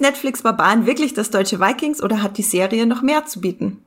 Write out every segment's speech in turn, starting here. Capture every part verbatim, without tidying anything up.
Netflix Barbaren wirklich das deutsche Vikings oder hat die Serie noch mehr zu bieten?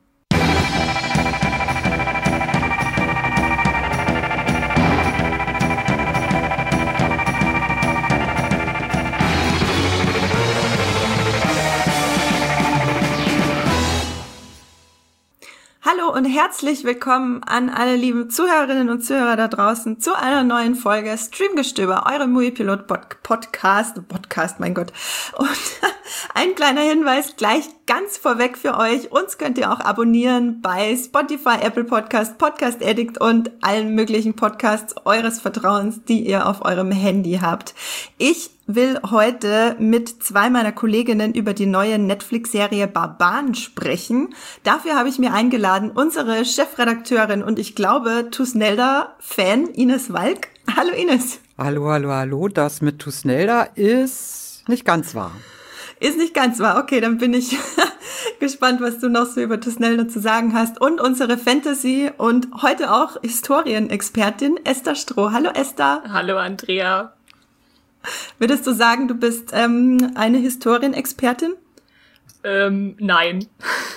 Hallo und herzlich willkommen an alle lieben Zuhörerinnen und Zuhörer da draußen zu einer neuen Folge Streamgestöber, eurem Moviepilot-Podcast, Podcast, mein Gott. Und ein kleiner Hinweis gleich ganz vorweg für euch. Uns könnt ihr auch abonnieren bei Spotify, Apple Podcast, Podcast Addict und allen möglichen Podcasts eures Vertrauens, die ihr auf eurem Handy habt. Ich will heute mit zwei meiner Kolleginnen über die neue Netflix-Serie Barbaren sprechen. Dafür habe ich mir eingeladen unsere Chefredakteurin und ich glaube Thusnelda-Fan Ines Walk. Hallo Ines. Hallo, hallo, hallo. Das mit Thusnelda ist nicht ganz wahr. Ist nicht ganz wahr. Okay, dann bin ich gespannt, was du noch so über Thusnelda zu sagen hast. Und unsere Fantasy- und heute auch Historienexpertin Esther Stroh. Hallo Esther. Hallo Andrea. Würdest du sagen, du bist ähm, eine Historienexpertin? Ähm, nein.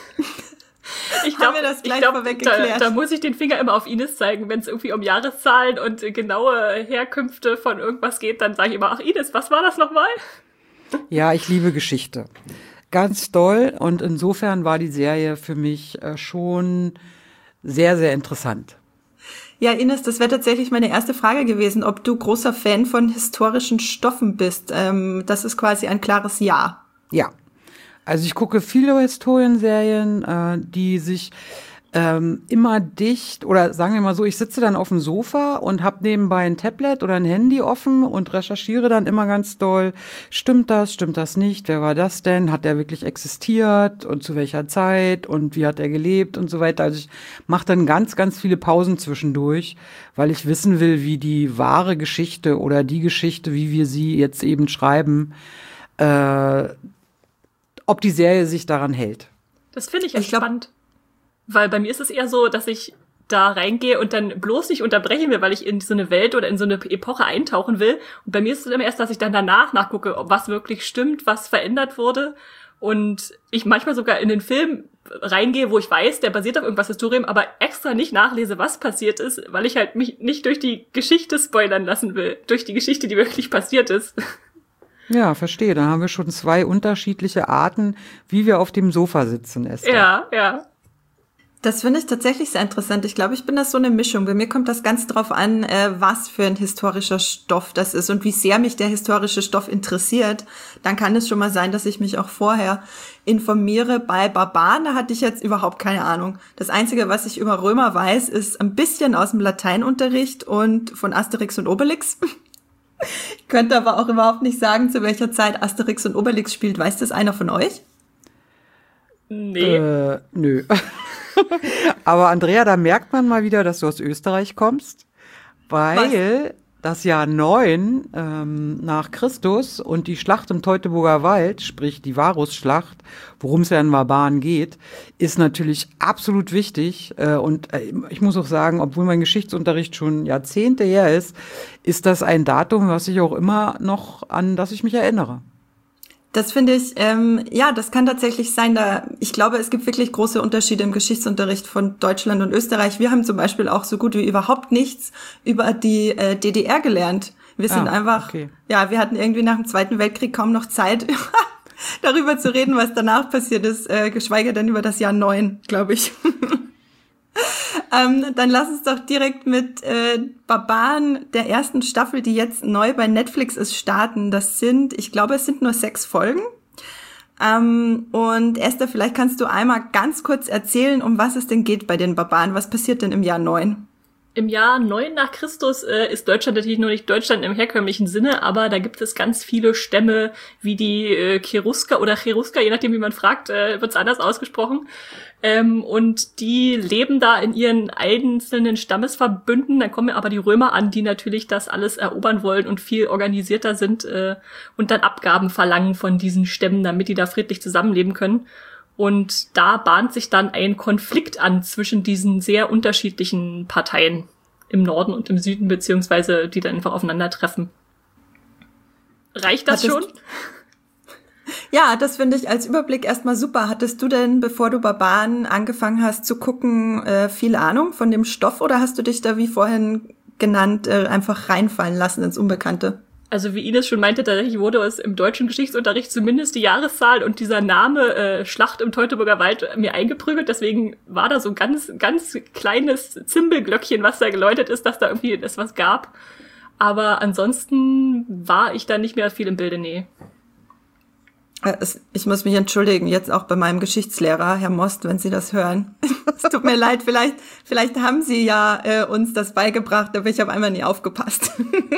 Ich glaub, Haben wir das gleich ich glaub, vorweg da, geklärt? Da muss ich den Finger immer auf Ines zeigen, wenn es irgendwie um Jahreszahlen und äh, genaue Herkünfte von irgendwas geht, dann sage ich immer, ach Ines, was war das nochmal? Ja, ich liebe Geschichte. Ganz doll und insofern war die Serie für mich äh, schon sehr, sehr interessant. Ja, Ines, das wäre tatsächlich meine erste Frage gewesen, ob du großer Fan von historischen Stoffen bist. Ähm, das ist quasi ein klares Ja. Ja, also ich gucke viele Historienserien, äh, die sich ähm, immer dicht, oder sagen wir mal so, ich sitze dann auf dem Sofa und habe nebenbei ein Tablet oder ein Handy offen und recherchiere dann immer ganz doll, stimmt das, stimmt das nicht, wer war das denn, hat der wirklich existiert und zu welcher Zeit und wie hat er gelebt und so weiter. Also ich mache dann ganz, ganz viele Pausen zwischendurch, weil ich wissen will, wie die wahre Geschichte oder die Geschichte, wie wir sie jetzt eben schreiben, äh, ob die Serie sich daran hält. Das finde ich ja ich glaub, spannend. Weil bei mir ist es eher so, dass ich da reingehe und dann bloß nicht unterbrechen will, weil ich in so eine Welt oder in so eine Epoche eintauchen will. Und bei mir ist es immer erst, dass ich dann danach nachgucke, ob was wirklich stimmt, was verändert wurde. Und ich manchmal sogar in den Film reingehe, wo ich weiß, der basiert auf irgendwas Historischem, aber extra nicht nachlese, was passiert ist, weil ich halt mich nicht durch die Geschichte spoilern lassen will. Durch die Geschichte, die wirklich passiert ist. Ja, verstehe. Dann haben wir schon zwei unterschiedliche Arten, wie wir auf dem Sofa sitzen, Esther. Ja, ja. Das finde ich tatsächlich sehr interessant. Ich glaube, ich bin das so eine Mischung. Bei mir kommt das ganz drauf an, äh, was für ein historischer Stoff das ist und wie sehr mich der historische Stoff interessiert. Dann kann es schon mal sein, dass ich mich auch vorher informiere. Bei Barbaren, da hatte ich jetzt überhaupt keine Ahnung. Das Einzige, was ich über Römer weiß, ist ein bisschen aus dem Lateinunterricht und von Asterix und Obelix. Ich könnte aber auch überhaupt nicht sagen, zu welcher Zeit Asterix und Obelix spielt. Weiß das einer von euch? Nee. Äh, nö. Aber Andrea, da merkt man mal wieder, dass du aus Österreich kommst, weil Was? das Jahr neun ähm, nach Christus und die Schlacht im Teutoburger Wald, sprich die Varusschlacht, worum es ja in Barbaren geht, ist natürlich absolut wichtig. Äh, und äh, ich muss auch sagen, obwohl mein Geschichtsunterricht schon Jahrzehnte her ist, ist das ein Datum, was ich auch immer noch an das ich mich erinnere. Das finde ich, ähm, ja, das kann tatsächlich sein. Da, ich glaube, es gibt wirklich große Unterschiede im Geschichtsunterricht von Deutschland und Österreich. Wir haben zum Beispiel auch so gut wie überhaupt nichts über die äh, D D R gelernt. Wir sind ah, einfach, okay. ja, wir hatten irgendwie nach dem Zweiten Weltkrieg kaum noch Zeit, darüber zu reden, was danach passiert ist, äh, geschweige denn über das Jahr neun, glaube ich. Ähm, dann lass uns doch direkt mit äh, Barbaren der ersten Staffel, die jetzt neu bei Netflix ist, starten. Das sind, ich glaube, es sind nur sechs Folgen. Ähm, und Esther, vielleicht kannst du einmal ganz kurz erzählen, um was es denn geht bei den Barbaren. Was passiert denn im Jahr neun? Im Jahr neun nach Christus äh, ist Deutschland natürlich nur nicht Deutschland im herkömmlichen Sinne, aber da gibt es ganz viele Stämme wie die äh, Cherusker oder Cherusker, je nachdem wie man fragt, äh, wird es anders ausgesprochen. Ähm, und die leben da in ihren einzelnen Stammesverbünden. Dann kommen aber die Römer an, die natürlich das alles erobern wollen und viel organisierter sind äh, und dann Abgaben verlangen von diesen Stämmen, damit die da friedlich zusammenleben können. Und da bahnt sich dann ein Konflikt an zwischen diesen sehr unterschiedlichen Parteien im Norden und im Süden, beziehungsweise die dann einfach aufeinandertreffen. Reicht das Hattest, schon? Ja, das finde ich als Überblick erstmal super. Hattest du denn, bevor du Barbaren angefangen hast zu gucken, äh, viel Ahnung von dem Stoff oder hast du dich da, wie vorhin genannt, äh, einfach reinfallen lassen ins Unbekannte? Also wie Ines schon meinte, tatsächlich wurde es im deutschen Geschichtsunterricht zumindest die Jahreszahl und dieser Name äh, Schlacht im Teutoburger Wald mir eingeprügelt. Deswegen war da so ein ganz, ganz kleines Zimbelglöckchen, was da geläutet ist, dass da irgendwie es was gab. Aber ansonsten war ich da nicht mehr viel im Bilde, nee. Ich muss mich entschuldigen, jetzt auch bei meinem Geschichtslehrer, Herr Most, wenn Sie das hören. Es tut mir leid, vielleicht vielleicht haben Sie ja äh, uns das beigebracht, aber ich habe einmal nie aufgepasst.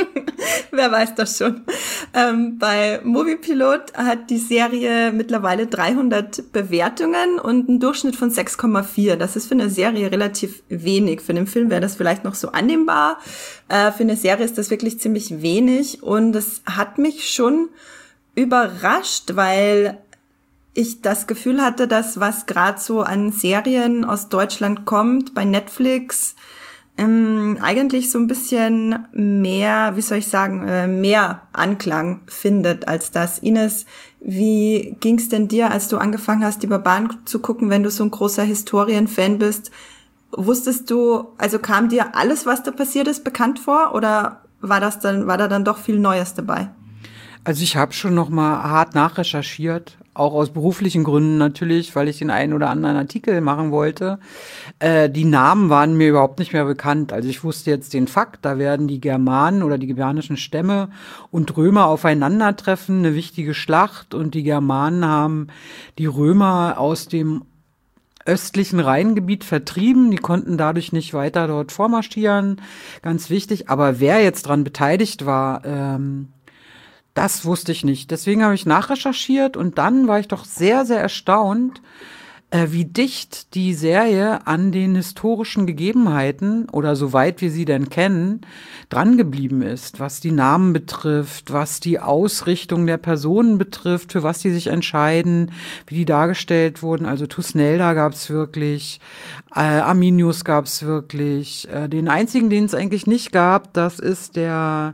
Wer weiß das schon. Ähm, bei Moviepilot hat die Serie mittlerweile dreihundert Bewertungen und einen Durchschnitt von sechs Komma vier. Das ist für eine Serie relativ wenig. Für einen Film wäre das vielleicht noch so annehmbar. Äh, für eine Serie ist das wirklich ziemlich wenig und es hat mich schon überrascht, weil ich das Gefühl hatte, dass was gerade so an Serien aus Deutschland kommt, bei Netflix, ähm, eigentlich so ein bisschen mehr, wie soll ich sagen, äh, mehr Anklang findet als das. Ines, wie ging's denn dir, als du angefangen hast, die Barbaren zu gucken, wenn du so ein großer Historienfan bist? Wusstest du, also kam dir alles, was da passiert ist, bekannt vor oder war das dann, war da dann doch viel Neues dabei? Also ich habe schon noch mal hart nachrecherchiert, auch aus beruflichen Gründen natürlich, weil ich den einen oder anderen Artikel machen wollte. Äh, die Namen waren mir überhaupt nicht mehr bekannt. Also ich wusste jetzt den Fakt, da werden die Germanen oder die germanischen Stämme und Römer aufeinandertreffen, eine wichtige Schlacht. Und die Germanen haben die Römer aus dem östlichen Rheingebiet vertrieben. Die konnten dadurch nicht weiter dort vormarschieren. Ganz wichtig. Aber wer jetzt dran beteiligt war, ähm, das wusste ich nicht. Deswegen habe ich nachrecherchiert und dann war ich doch sehr, sehr erstaunt, äh, wie dicht die Serie an den historischen Gegebenheiten oder soweit wir sie denn kennen, dran geblieben ist, was die Namen betrifft, was die Ausrichtung der Personen betrifft, für was die sich entscheiden, wie die dargestellt wurden. Also Thusnelda gab es wirklich, äh, Arminius gab es wirklich. Äh, den einzigen, den es eigentlich nicht gab, das ist der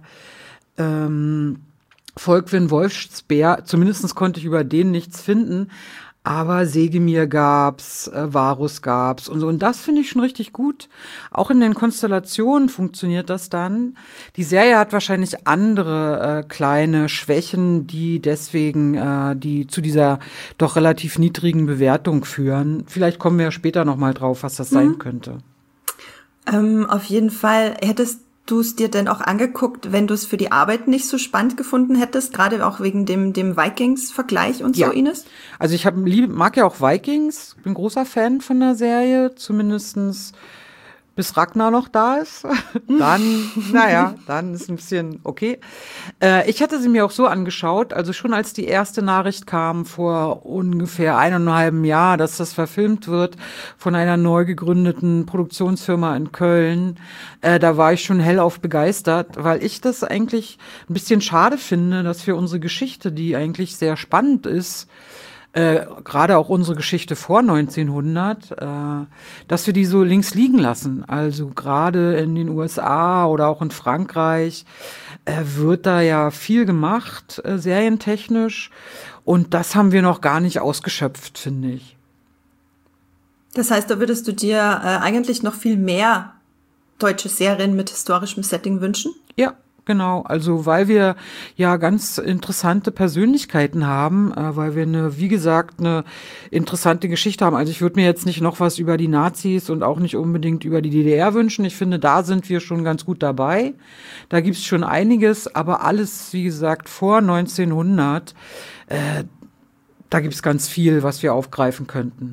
ähm, Volkwin Wolfspeer, zumindest konnte ich über den nichts finden, aber Segimir gab's, äh, Varus gab's und so. Und das finde ich schon richtig gut. Auch in den Konstellationen funktioniert das dann. Die Serie hat wahrscheinlich andere äh, kleine Schwächen, die deswegen äh, die zu dieser doch relativ niedrigen Bewertung führen. Vielleicht kommen wir ja später noch mal drauf, was das mhm. sein könnte. Ähm, auf jeden Fall hättest du es dir denn auch angeguckt, wenn du es für die Arbeit nicht so spannend gefunden hättest, gerade auch wegen dem dem Vikings-Vergleich und ja. so, Ines? Also ich hab, lieb, mag ja auch Vikings, bin großer Fan von der Serie, zumindestens bis Ragnar noch da ist. Dann, naja, dann ist ein bisschen okay. Äh, ich hatte sie mir auch so angeschaut, also schon als die erste Nachricht kam vor ungefähr eineinhalb Jahr, dass das verfilmt wird von einer neu gegründeten Produktionsfirma in Köln, äh, da war ich schon hellauf begeistert, weil ich das eigentlich ein bisschen schade finde, dass wir unsere Geschichte, die eigentlich sehr spannend ist, Äh, gerade auch unsere Geschichte vor neunzehnhundert, äh, dass wir die so links liegen lassen. Also gerade in den U S A oder auch in Frankreich äh, wird da ja viel gemacht, äh, serientechnisch. Und das haben wir noch gar nicht ausgeschöpft, finde ich. Das heißt, da würdest du dir äh, eigentlich noch viel mehr deutsche Serien mit historischem Setting wünschen? Ja. Genau, also weil wir ja ganz interessante Persönlichkeiten haben, äh, weil wir eine, wie gesagt, eine interessante Geschichte haben. Also ich würde mir jetzt nicht noch was über die Nazis und auch nicht unbedingt über die D D R wünschen. Ich finde, da sind wir schon ganz gut dabei. Da gibt's schon einiges, aber alles, wie gesagt, vor neunzehnhundert, äh, da gibt's ganz viel, was wir aufgreifen könnten.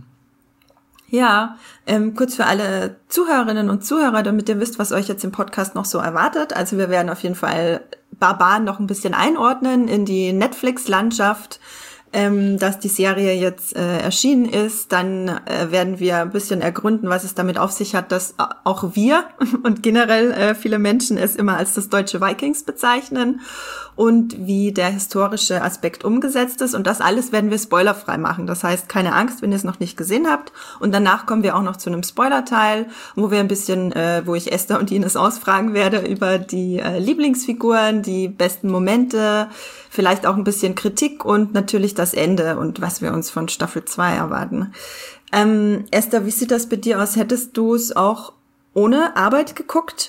Ja, ähm, kurz für alle Zuhörerinnen und Zuhörer, damit ihr wisst, was euch jetzt im Podcast noch so erwartet. Also wir werden auf jeden Fall Barbaren noch ein bisschen einordnen in die Netflix-Landschaft, ähm, dass die Serie jetzt äh, erschienen ist. Dann äh, werden wir ein bisschen ergründen, was es damit auf sich hat, dass auch wir und generell äh, viele Menschen es immer als das deutsche Vikings bezeichnen und wie der historische Aspekt umgesetzt ist. Und das alles werden wir spoilerfrei machen. Das heißt, keine Angst, wenn ihr es noch nicht gesehen habt. Und danach kommen wir auch noch zu einem Spoilerteil, wo wir ein bisschen, äh, wo ich Esther und Ines ausfragen werde über die äh, Lieblingsfiguren, die besten Momente, vielleicht auch ein bisschen Kritik und natürlich das Ende und was wir uns von Staffel zwei erwarten. Ähm, Esther, wie sieht das bei dir aus? Hättest du es auch ohne Arbeit geguckt?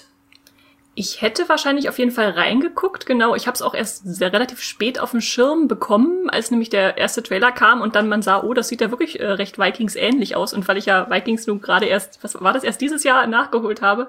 Ich hätte wahrscheinlich auf jeden Fall reingeguckt, genau. Ich habe es auch erst sehr relativ spät auf dem Schirm bekommen, als nämlich der erste Trailer kam und dann man sah, oh, das sieht ja wirklich äh, recht Vikings ähnlich aus. Und weil ich ja Vikings nun gerade erst, was war das, erst dieses Jahr nachgeholt habe,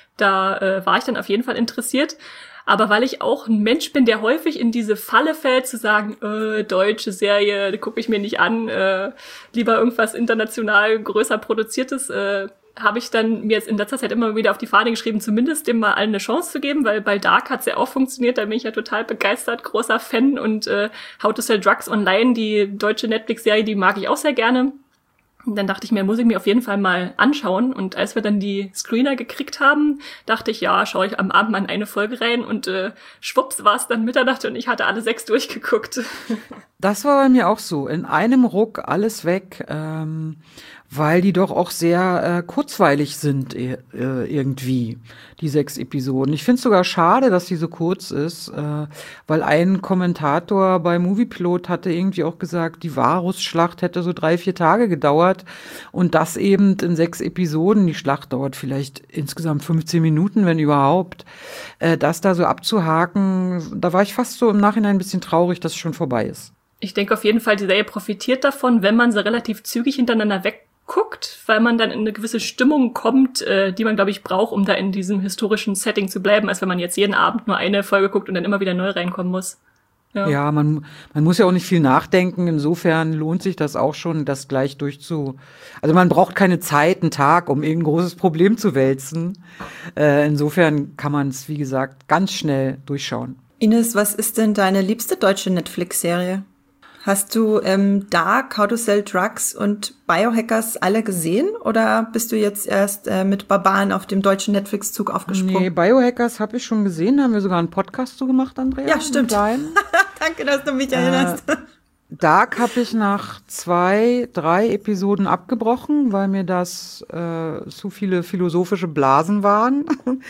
da äh, war ich dann auf jeden Fall interessiert. Aber weil ich auch ein Mensch bin, der häufig in diese Falle fällt, zu sagen, äh, deutsche Serie, gucke ich mir nicht an, äh, lieber irgendwas international größer produziertes, äh, habe ich dann mir jetzt in letzter Zeit immer wieder auf die Fahne geschrieben, zumindest dem mal allen eine Chance zu geben, weil bei Dark hat's ja auch funktioniert, da bin ich ja total begeistert, großer Fan und äh, How to Sell Drugs Online, die deutsche Netflix-Serie, die mag ich auch sehr gerne. Und dann dachte ich mir, muss ich mir auf jeden Fall mal anschauen. Und als wir dann die Screener gekriegt haben, dachte ich, ja, schaue ich am Abend mal in eine Folge rein und äh, schwupps war es dann Mitternacht und ich hatte alle sechs durchgeguckt. Das war bei mir auch so. In einem Ruck alles weg, ähm, weil die doch auch sehr äh, kurzweilig sind äh, irgendwie, die sechs Episoden. Ich finde es sogar schade, dass die so kurz ist, äh, weil ein Kommentator bei Moviepilot hatte irgendwie auch gesagt, die Varusschlacht hätte so drei, vier Tage gedauert und das eben in sechs Episoden. Die Schlacht dauert vielleicht insgesamt fünfzehn Minuten, wenn überhaupt. Äh, das da so abzuhaken, da war ich fast so im Nachhinein ein bisschen traurig, dass es schon vorbei ist. Ich denke auf jeden Fall, die Serie profitiert davon, wenn man sie relativ zügig hintereinander wegguckt, weil man dann in eine gewisse Stimmung kommt, äh, die man, glaube ich, braucht, um da in diesem historischen Setting zu bleiben, als wenn man jetzt jeden Abend nur eine Folge guckt und dann immer wieder neu reinkommen muss. Ja, ja man, man muss ja auch nicht viel nachdenken. Insofern lohnt sich das auch schon, das gleich durchzu... Also man braucht keine Zeit, einen Tag, um irgendein großes Problem zu wälzen. Äh, insofern kann man es, wie gesagt, ganz schnell durchschauen. Ines, was ist denn deine liebste deutsche Netflix-Serie? Hast du ähm, Dark, How to Sell Drugs und Biohackers alle gesehen? Oder bist du jetzt erst äh, mit Barbaren auf dem deutschen Netflix-Zug aufgesprungen? Nee, Biohackers habe ich schon gesehen. Da haben wir sogar einen Podcast zu gemacht, Andrea. Ja, stimmt. Danke, dass du mich erinnerst. Äh, Dark habe ich nach zwei, drei Episoden abgebrochen, weil mir das äh, zu viele philosophische Blasen waren.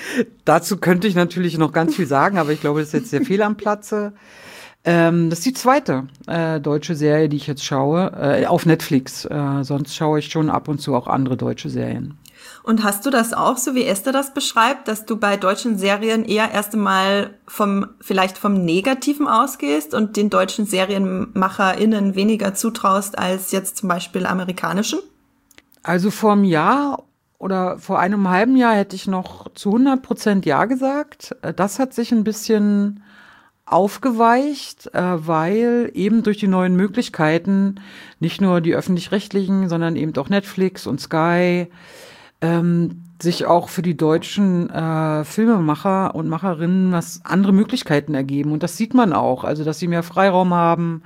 Dazu könnte ich natürlich noch ganz viel sagen, aber ich glaube, das ist jetzt sehr viel am Platze. Ähm, das ist die zweite äh, deutsche Serie, die ich jetzt schaue, äh, auf Netflix. Äh, sonst schaue ich schon ab und zu auch andere deutsche Serien. Und hast du das auch, so wie Esther das beschreibt, dass du bei deutschen Serien eher erst einmal vom, vielleicht vom Negativen ausgehst und den deutschen SerienmacherInnen weniger zutraust als jetzt zum Beispiel amerikanischen? Also vor einem Jahr oder vor einem halben Jahr hätte ich noch zu hundert Prozent Ja gesagt. Das hat sich ein bisschen aufgeweicht, äh, weil eben durch die neuen Möglichkeiten nicht nur die öffentlich-rechtlichen, sondern eben auch Netflix und Sky ähm, sich auch für die deutschen äh, Filmemacher und Macherinnen was andere Möglichkeiten ergeben. Und das sieht man auch, also dass sie mehr Freiraum haben,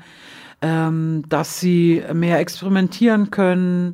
ähm, dass sie mehr experimentieren können.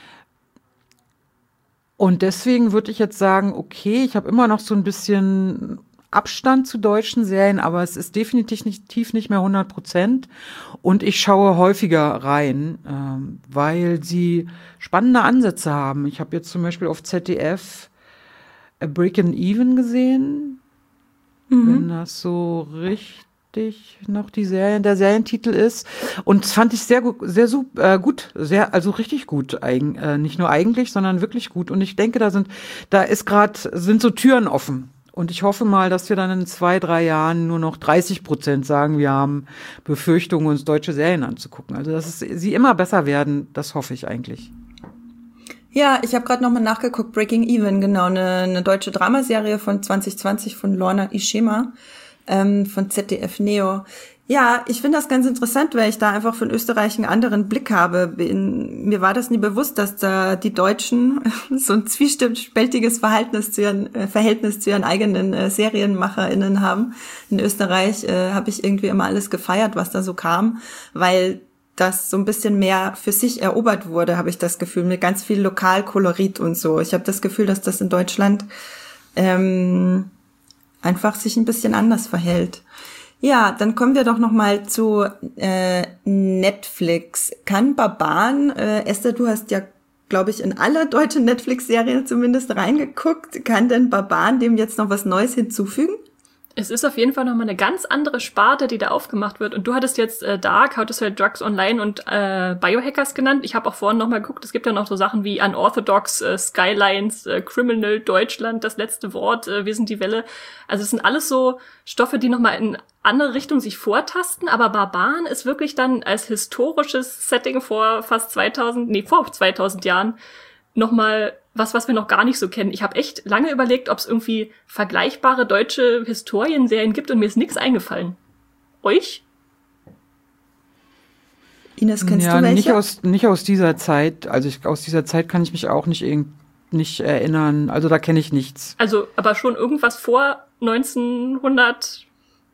Und deswegen würde ich jetzt sagen, okay, ich habe immer noch so ein bisschen Abstand zu deutschen Serien, aber es ist definitiv nicht, tief nicht mehr hundert Prozent. Und ich schaue häufiger rein, ähm, weil sie spannende Ansätze haben. Ich habe jetzt zum Beispiel auf Z D F A Breaking Even gesehen, mhm. wenn das so richtig noch die Serie, der Serientitel ist. Und das fand ich sehr gut, sehr äh, gut, sehr, also richtig gut, eigen, äh, nicht nur eigentlich, sondern wirklich gut. Und ich denke, da sind, da ist gerade, sind so Türen offen. Und ich hoffe mal, dass wir dann in zwei, drei Jahren nur noch dreißig Prozent sagen, wir haben Befürchtungen, uns deutsche Serien anzugucken. Also, dass es, sie immer besser werden, das hoffe ich eigentlich. Ja, ich habe gerade nochmal nachgeguckt, Breaking Even, genau, eine, eine deutsche Dramaserie von zwanzig zwanzig von Lorna Ishima, ähm, von Z D F Neo. Ja, ich finde das ganz interessant, weil ich da einfach von Österreich einen anderen Blick habe. In, mir war das nie bewusst, dass da die Deutschen so ein zwiespältiges Verhältnis zu ihren, äh, Verhältnis zu ihren eigenen äh, SerienmacherInnen haben. In Österreich äh, habe ich irgendwie immer alles gefeiert, was da so kam, weil das so ein bisschen mehr für sich erobert wurde, habe ich das Gefühl, mit ganz viel Lokalkolorit und so. Ich habe das Gefühl, dass das in Deutschland ähm, einfach sich ein bisschen anders verhält. Ja, dann kommen wir doch noch mal zu äh, Netflix. Kann Barbaren, äh, Esther, du hast ja, glaube ich, in alle deutschen Netflix-Serien zumindest reingeguckt. Kann denn Barbaren dem jetzt noch was Neues hinzufügen? Es ist auf jeden Fall nochmal eine ganz andere Sparte, die da aufgemacht wird. Und du hattest jetzt äh, Dark, How to Sell Drugs Online und äh, Biohackers genannt. Ich habe auch vorhin nochmal geguckt, es gibt ja noch so Sachen wie Unorthodox, äh, Skylines, äh, Criminal, Deutschland, das letzte Wort, äh, Wir sind die Welle. Also es sind alles so Stoffe, die nochmal in andere Richtung sich vortasten. Aber Barbaren ist wirklich dann als historisches Setting vor fast zweitausend, nee, vor zweitausend Jahren nochmal was, was wir noch gar nicht so kennen. Ich habe echt lange überlegt, ob es irgendwie vergleichbare deutsche Historienserien gibt und mir ist nichts eingefallen. Euch? Ines, kennst ja, du welche? Nicht aus, nicht aus dieser Zeit. Also ich, aus dieser Zeit kann ich mich auch nicht, nicht erinnern. Also da kenne ich nichts. Also, aber schon irgendwas vor neunzehnhundert?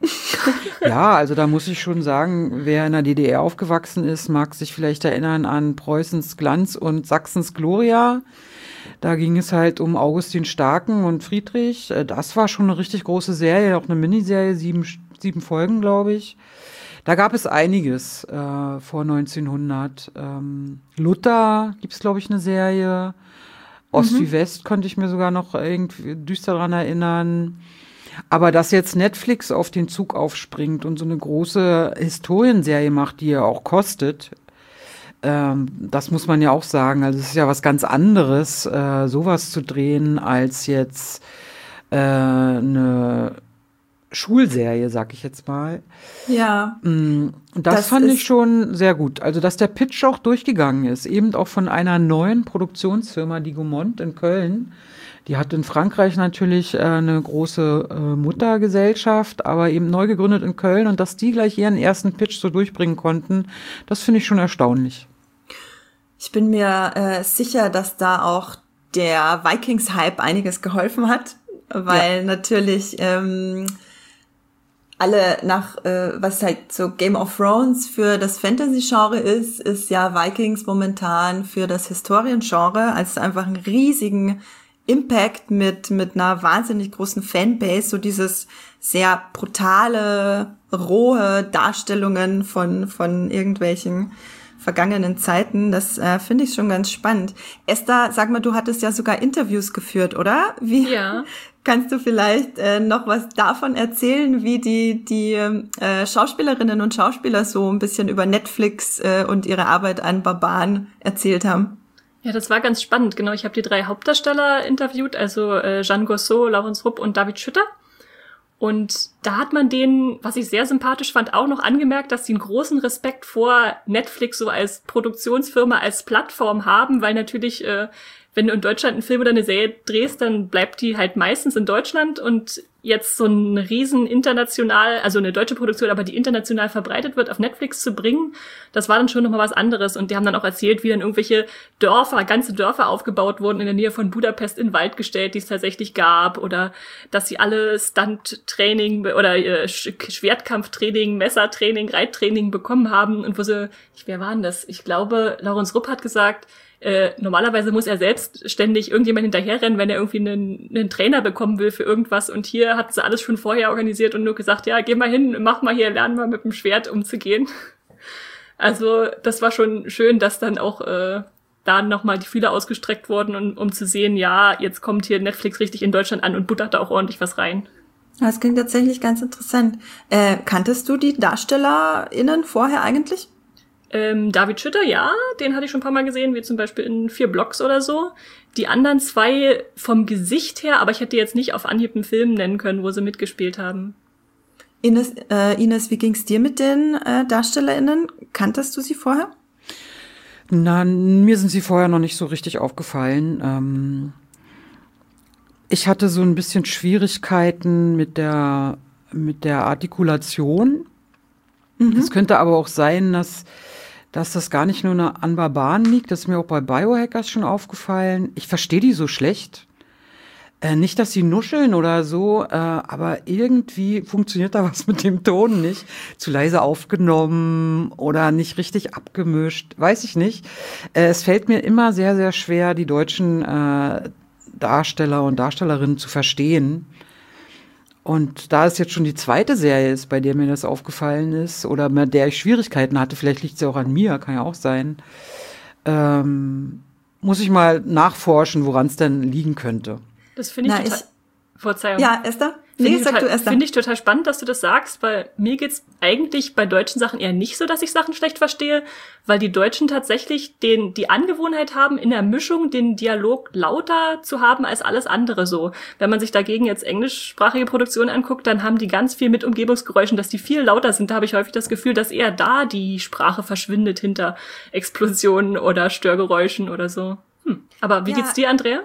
Ja, also da muss ich schon sagen, wer in der D D R aufgewachsen ist, mag sich vielleicht erinnern an Preußens Glanz und Sachsens Gloria. Da ging es halt um Augustin Starken und Friedrich. Das war schon eine richtig große Serie, auch eine Miniserie, sieben, sieben Folgen, glaube ich. Da gab es einiges äh, vor neunzehnhundert. Ähm, Luther gibt's, glaube ich, eine Serie. Ost Mhm. wie West konnte ich mir sogar noch irgendwie düster dran erinnern. Aber dass jetzt Netflix auf den Zug aufspringt und so eine große Historienserie macht, die ja auch kostet, ähm, das muss man ja auch sagen. Also es ist ja was ganz anderes, äh, sowas zu drehen, als jetzt äh, eine Schulserie, sag ich jetzt mal. Ja. Mm, Das, Das fand ist- ich schon sehr gut. Also, dass der Pitch auch durchgegangen ist, eben auch von einer neuen Produktionsfirma, die Gaumont in Köln. Die hat in Frankreich natürlich äh, eine große äh, Muttergesellschaft, aber eben neu gegründet in Köln, und dass die gleich ihren ersten Pitch so durchbringen konnten, das finde ich schon erstaunlich. Ich bin mir äh, sicher, dass da auch der Vikings-Hype einiges geholfen hat, weil natürlich ähm, alle nach, äh, was halt so Game of Thrones für das Fantasy-Genre ist, ist ja Vikings momentan für das Historien-Genre, also einfach einen riesigen Impact mit mit einer wahnsinnig großen Fanbase, so dieses sehr brutale, rohe Darstellungen von von irgendwelchen vergangenen Zeiten. Das äh, finde ich schon ganz spannend. Esther, sag mal, du hattest ja sogar Interviews geführt, oder? Wie, Ja. Kannst du vielleicht äh, noch was davon erzählen, wie die die äh, Schauspielerinnen und Schauspieler so ein bisschen über Netflix äh, und ihre Arbeit an Barbaren erzählt haben? Ja, das war ganz spannend. Genau, ich habe die drei Hauptdarsteller interviewt, also äh, Jeanne Gossot, Laurens Rupp und David Schütter. Und da hat man denen, was ich sehr sympathisch fand, auch noch angemerkt, dass sie einen großen Respekt vor Netflix so als Produktionsfirma, als Plattform haben, weil natürlich, äh, wenn du in Deutschland einen Film oder eine Serie drehst, dann bleibt die halt meistens in Deutschland, und jetzt so ein riesen international, also eine deutsche Produktion, aber die international verbreitet wird, auf Netflix zu bringen, das war dann schon nochmal was anderes. Und die haben dann auch erzählt, wie dann irgendwelche Dörfer, ganze Dörfer aufgebaut wurden in der Nähe von Budapest in den Wald gestellt, die es tatsächlich gab, oder dass sie alle Stunt-Training oder äh, Sch- Schwertkampftraining, Messertraining, Reittraining bekommen haben, und wo sie, ich, wer war denn das? Ich glaube, Laurens Rupp hat gesagt, Äh, normalerweise muss er selbst ständig irgendjemand hinterherrennen, wenn er irgendwie einen, einen Trainer bekommen will für irgendwas. Und hier hat sie alles schon vorher organisiert und nur gesagt, ja, geh mal hin, mach mal hier, lern mal mit dem Schwert umzugehen. Also das war schon schön, dass dann auch äh, da nochmal die Fühler ausgestreckt wurden, um, um zu sehen, ja, jetzt kommt hier Netflix richtig in Deutschland an und buttert da auch ordentlich was rein. Das klingt tatsächlich ganz interessant. Äh, kanntest du die DarstellerInnen vorher eigentlich? Ähm, David Schütter, ja, den hatte ich schon ein paar Mal gesehen, wie zum Beispiel in vier Blocks oder so. Die anderen zwei vom Gesicht her, aber ich hätte jetzt nicht auf Anhieb einen Film nennen können, wo sie mitgespielt haben. Ines, äh, Ines, wie ging's dir mit den äh, DarstellerInnen? Kanntest du sie vorher? Na, mir sind sie vorher noch nicht so richtig aufgefallen. Ähm, ich hatte so ein bisschen Schwierigkeiten mit der, mit der Artikulation. Es könnte aber auch sein, dass, dass das gar nicht nur an Barbaren liegt. Das ist mir auch bei Biohackers schon aufgefallen. Ich verstehe die so schlecht. Äh, nicht, dass sie nuscheln oder so, äh, aber irgendwie funktioniert da was mit dem Ton nicht. Zu leise aufgenommen oder nicht richtig abgemischt, weiß ich nicht. Äh, es fällt mir immer sehr, sehr schwer, die deutschen äh, Darsteller und Darstellerinnen zu verstehen. Und da es jetzt schon die zweite Serie ist, bei der mir das aufgefallen ist, oder mit der ich Schwierigkeiten hatte, vielleicht liegt es ja auch an mir, kann ja auch sein, ähm, muss ich mal nachforschen, woran es denn liegen könnte. Das finde ich Na, total... ich- Verzeihung. Ja, Esther? Nee, Finde ich, sag du total- erst dann. finde ich total spannend, dass du das sagst, weil mir geht's eigentlich bei deutschen Sachen eher nicht so, dass ich Sachen schlecht verstehe, weil die Deutschen tatsächlich den die Angewohnheit haben, in der Mischung den Dialog lauter zu haben als alles andere so. Wenn man sich dagegen jetzt englischsprachige Produktionen anguckt, dann haben die ganz viel mit Umgebungsgeräuschen, dass die viel lauter sind. Da habe ich häufig das Gefühl, dass eher da die Sprache verschwindet hinter Explosionen oder Störgeräuschen oder so. Hm. Aber wie Ja. geht's dir, Andrea?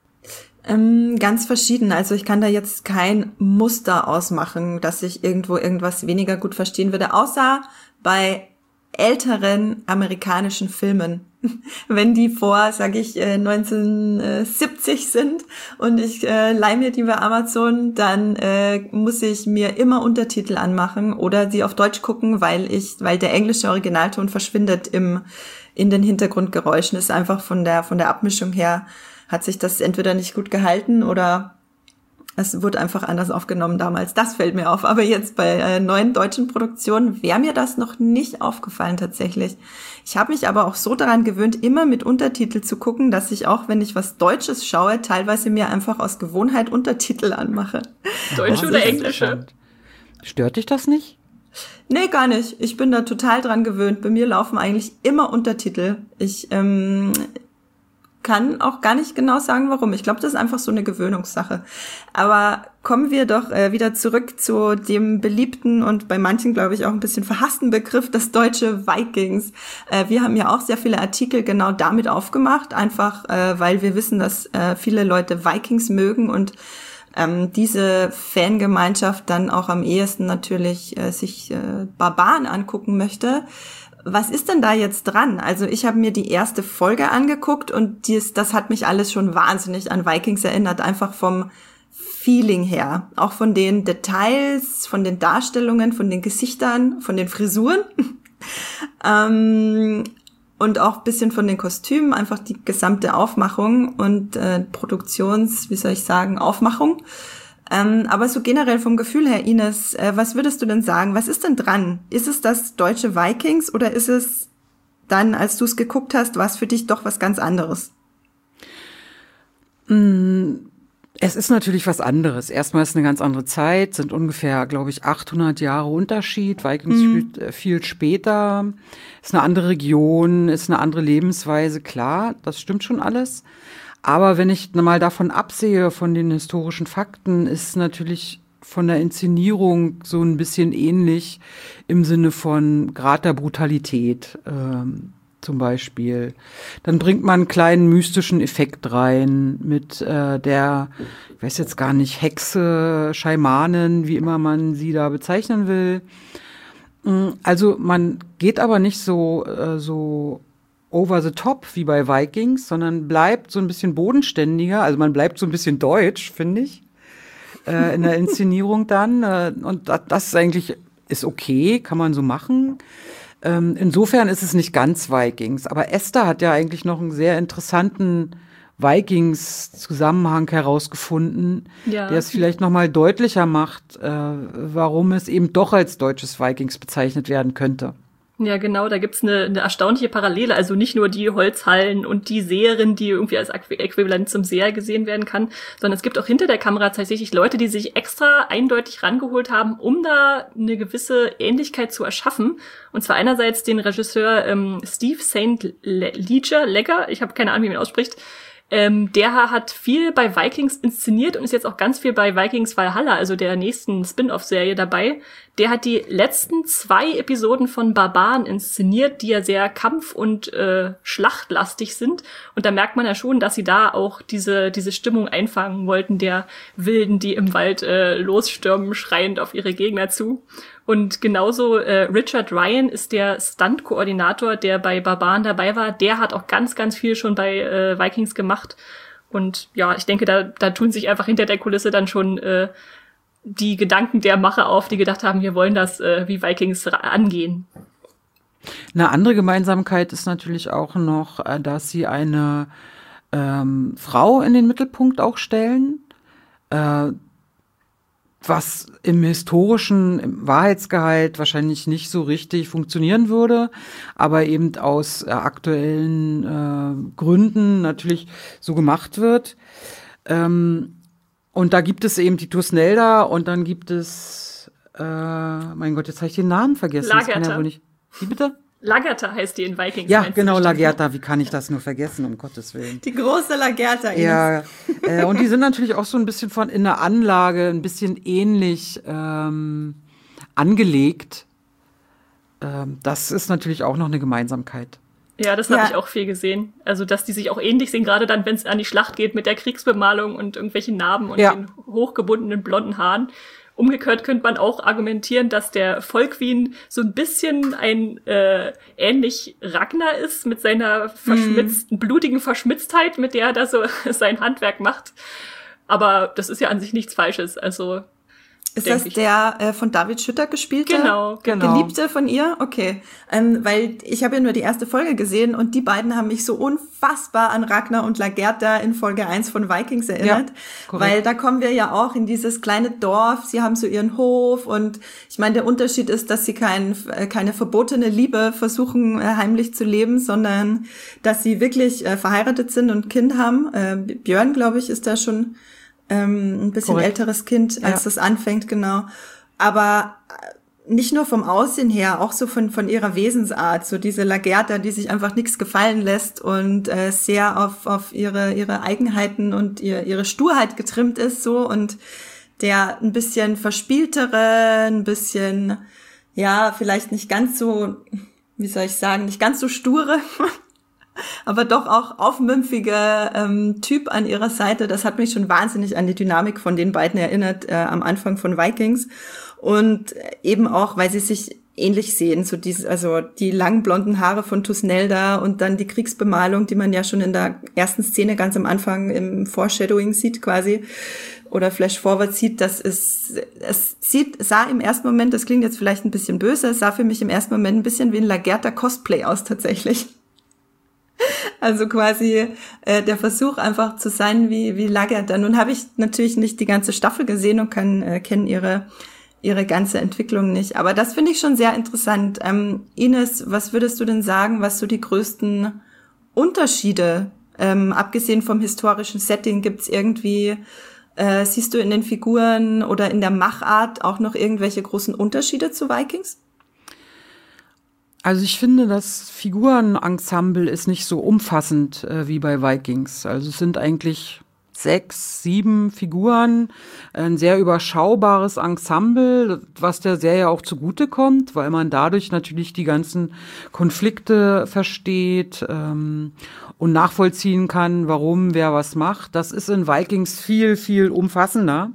Ähm, ganz verschieden. Also ich kann da jetzt kein Muster ausmachen, dass ich irgendwo irgendwas weniger gut verstehen würde, außer bei älteren amerikanischen Filmen. Wenn die vor, sage ich, äh, neunzehnhundertsiebzig sind und ich äh, leih mir die bei Amazon, dann äh, muss ich mir immer Untertitel anmachen oder sie auf Deutsch gucken, weil ich, weil der englische Originalton verschwindet im in den Hintergrundgeräuschen. Ist einfach von der von der Abmischung her hat sich das entweder nicht gut gehalten oder es wurde einfach anders aufgenommen damals. Das fällt mir auf. Aber jetzt bei äh, neuen deutschen Produktionen wäre mir das noch nicht aufgefallen tatsächlich. Ich habe mich aber auch so daran gewöhnt, immer mit Untertitel zu gucken, dass ich auch, wenn ich was Deutsches schaue, teilweise mir einfach aus Gewohnheit Untertitel anmache. Deutsche Das oder ist englische? interessant. Stört dich das nicht? Nee, gar nicht. Ich bin da total dran gewöhnt. Bei mir laufen eigentlich immer Untertitel. Ich ähm, kann auch gar nicht genau sagen, warum. Ich glaube, das ist einfach so eine Gewöhnungssache. Aber kommen wir doch äh, wieder zurück zu dem beliebten und bei manchen, glaube ich, auch ein bisschen verhassten Begriff, das deutsche Vikings. Äh, wir haben ja auch sehr viele Artikel genau damit aufgemacht, einfach äh, weil wir wissen, dass äh, viele Leute Vikings mögen und ähm, diese Fangemeinschaft dann auch am ehesten natürlich äh, sich äh, Barbaren angucken möchte. Was ist denn da jetzt dran? Also ich habe mir die erste Folge angeguckt und dies, das hat mich alles schon wahnsinnig an Vikings erinnert, einfach vom Feeling her. Auch von den Details, von den Darstellungen, von den Gesichtern, von den Frisuren ähm, und auch ein bisschen von den Kostümen, einfach die gesamte Aufmachung und äh, Produktions, wie soll ich sagen, Aufmachung. Ähm, aber so generell vom Gefühl her, Ines, äh, was würdest du denn sagen? Was ist denn dran? Ist es das deutsche Vikings oder ist es dann, als du es geguckt hast, war es für dich doch was ganz anderes? Es ist natürlich was anderes. Erstmal ist eine ganz andere Zeit, sind ungefähr, glaube ich, achthundert Jahre Unterschied. Vikings Mhm. spielt äh, viel später, ist eine andere Region, ist eine andere Lebensweise, klar, das stimmt schon alles. Aber wenn ich mal davon absehe, von den historischen Fakten, ist natürlich von der Inszenierung so ein bisschen ähnlich im Sinne von Grad der Brutalität ähm, zum Beispiel. Dann bringt man einen kleinen mystischen Effekt rein mit äh, der, ich weiß jetzt gar nicht, Hexe, Schamanin, wie immer man sie da bezeichnen will. Also man geht aber nicht so äh, so over the top wie bei Vikings, sondern bleibt so ein bisschen bodenständiger. Also man bleibt so ein bisschen deutsch, finde ich, äh, in der Inszenierung dann. Äh, und das, das ist eigentlich ist okay, kann man so machen. Ähm, insofern ist es nicht ganz Vikings. Aber Esther hat ja eigentlich noch einen sehr interessanten Vikings-Zusammenhang herausgefunden, Ja. der es vielleicht noch mal deutlicher macht, äh, warum es eben doch als deutsches Vikings bezeichnet werden könnte. Ja, genau, da gibt's eine, eine erstaunliche Parallele. Also nicht nur die Holzhallen und die Seherin, die irgendwie als Äqu- Äquivalent zum Seher gesehen werden kann, sondern es gibt auch hinter der Kamera tatsächlich Leute, die sich extra eindeutig rangeholt haben, um da eine gewisse Ähnlichkeit zu erschaffen. Und zwar einerseits den Regisseur ähm, Steve Saint Leger, Legger, ich habe keine Ahnung, wie man ihn ausspricht. Ähm, der hat viel bei Vikings inszeniert und ist jetzt auch ganz viel bei Vikings Valhalla, also der nächsten Spin-off-Serie dabei. Der hat die letzten zwei Episoden von Barbaren inszeniert, die ja sehr kampf- und äh, schlachtlastig sind. Und da merkt man ja schon, dass sie da auch diese diese Stimmung einfangen wollten, der Wilden, die im Wald äh, losstürmen, schreiend auf ihre Gegner zu. Und genauso äh, Richard Ryan ist der Stunt-Koordinator, der bei Barbaren dabei war. Der hat auch ganz, ganz viel schon bei äh, Vikings gemacht. Und ja, ich denke, da, da tun sich einfach hinter der Kulisse dann schon äh, die Gedanken der Macher auf, die gedacht haben, wir wollen das äh, wie Vikings ra- angehen. Eine andere Gemeinsamkeit ist natürlich auch noch, äh, dass sie eine ähm, Frau in den Mittelpunkt auch stellen, äh, was im historischen im Wahrheitsgehalt wahrscheinlich nicht so richtig funktionieren würde, aber eben aus äh, aktuellen äh, Gründen natürlich so gemacht wird. Ähm, Und da gibt es eben die Tusnelda und dann gibt es, äh, mein Gott, jetzt habe ich den Namen vergessen. Lagertha. Das kann ja wohl nicht. Wie bitte? Lagertha heißt die in Vikings. Ja, genau, Lagertha. Wie kann ich das nur vergessen, um Gottes Willen? Die große Lagertha. Ja, äh, und die sind natürlich auch so ein bisschen von in der Anlage ein bisschen ähnlich ähm, angelegt. Ähm, das ist natürlich auch noch eine Gemeinsamkeit. Ja, das habe Ja. ich auch viel gesehen. Also, dass die sich auch ähnlich sehen, gerade dann, wenn es an die Schlacht geht mit der Kriegsbemalung und irgendwelchen Narben und Ja. den hochgebundenen blonden Haaren. Umgekehrt könnte man auch argumentieren, dass der Volkwin so ein bisschen ein äh, ähnlich Ragnar ist mit seiner verschmitzten, blutigen Verschmitztheit, mit der er da so sein Handwerk macht. Aber das ist ja an sich nichts Falsches. Also Ist denk das ich. der äh, von David Schütter gespielte? Genau, genau. Geliebte von ihr? Okay. Ähm, weil ich habe ja nur die erste Folge gesehen und die beiden haben mich so unfassbar an Ragnar und Lagertha in Folge eins von Vikings erinnert. Ja, korrekt. Weil da kommen wir ja auch in dieses kleine Dorf, sie haben so ihren Hof und ich meine, der Unterschied ist, dass sie kein, äh, keine verbotene Liebe versuchen äh, heimlich zu leben, sondern dass sie wirklich äh, verheiratet sind und ein Kind haben. Äh, Björn, glaube ich, ist da schon ähm, ein bisschen Korrekt. älteres Kind, als Ja. das anfängt, genau. Aber äh, nicht nur vom Aussehen her, auch so von von ihrer Wesensart, so diese Lagertha, die sich einfach nichts gefallen lässt und äh, sehr auf auf ihre ihre Eigenheiten und ihr, ihre Sturheit getrimmt ist, so, und der ein bisschen verspieltere, ein bisschen, ja, vielleicht nicht ganz so, wie soll ich sagen, nicht ganz so sture, aber doch auch aufmümpfige ähm, Typ an ihrer Seite. Das hat mich schon wahnsinnig an die Dynamik von den beiden erinnert äh, am Anfang von Vikings. Und eben auch, weil sie sich ähnlich sehen, so dieses, also die langen blonden Haare von Tusnelda und dann die Kriegsbemalung, die man ja schon in der ersten Szene ganz am Anfang im Foreshadowing sieht quasi oder Flash Forward sieht. Das ist, es sieht, sah im ersten Moment, das klingt jetzt vielleicht ein bisschen böse, es sah für mich im ersten Moment ein bisschen wie ein Lagertha Cosplay aus tatsächlich. Also quasi äh, der Versuch einfach zu sein wie wie Lagertha. Nun habe ich natürlich nicht die ganze Staffel gesehen und kann äh, kenne ihre ihre ganze Entwicklung nicht. Aber das finde ich schon sehr interessant. Ähm, Ines, was würdest du denn sagen, was so die größten Unterschiede, ähm, abgesehen vom historischen Setting, gibt's irgendwie, äh, siehst du in den Figuren oder in der Machart auch noch irgendwelche großen Unterschiede zu Vikings? Also ich finde, das Figurenensemble ist nicht so umfassend äh, wie bei Vikings. Also es sind eigentlich sechs, sieben Figuren, ein sehr überschaubares Ensemble, was der Serie auch zugutekommt, weil man dadurch natürlich die ganzen Konflikte versteht ähm, und nachvollziehen kann, warum wer was macht. Das ist in Vikings viel, viel umfassender.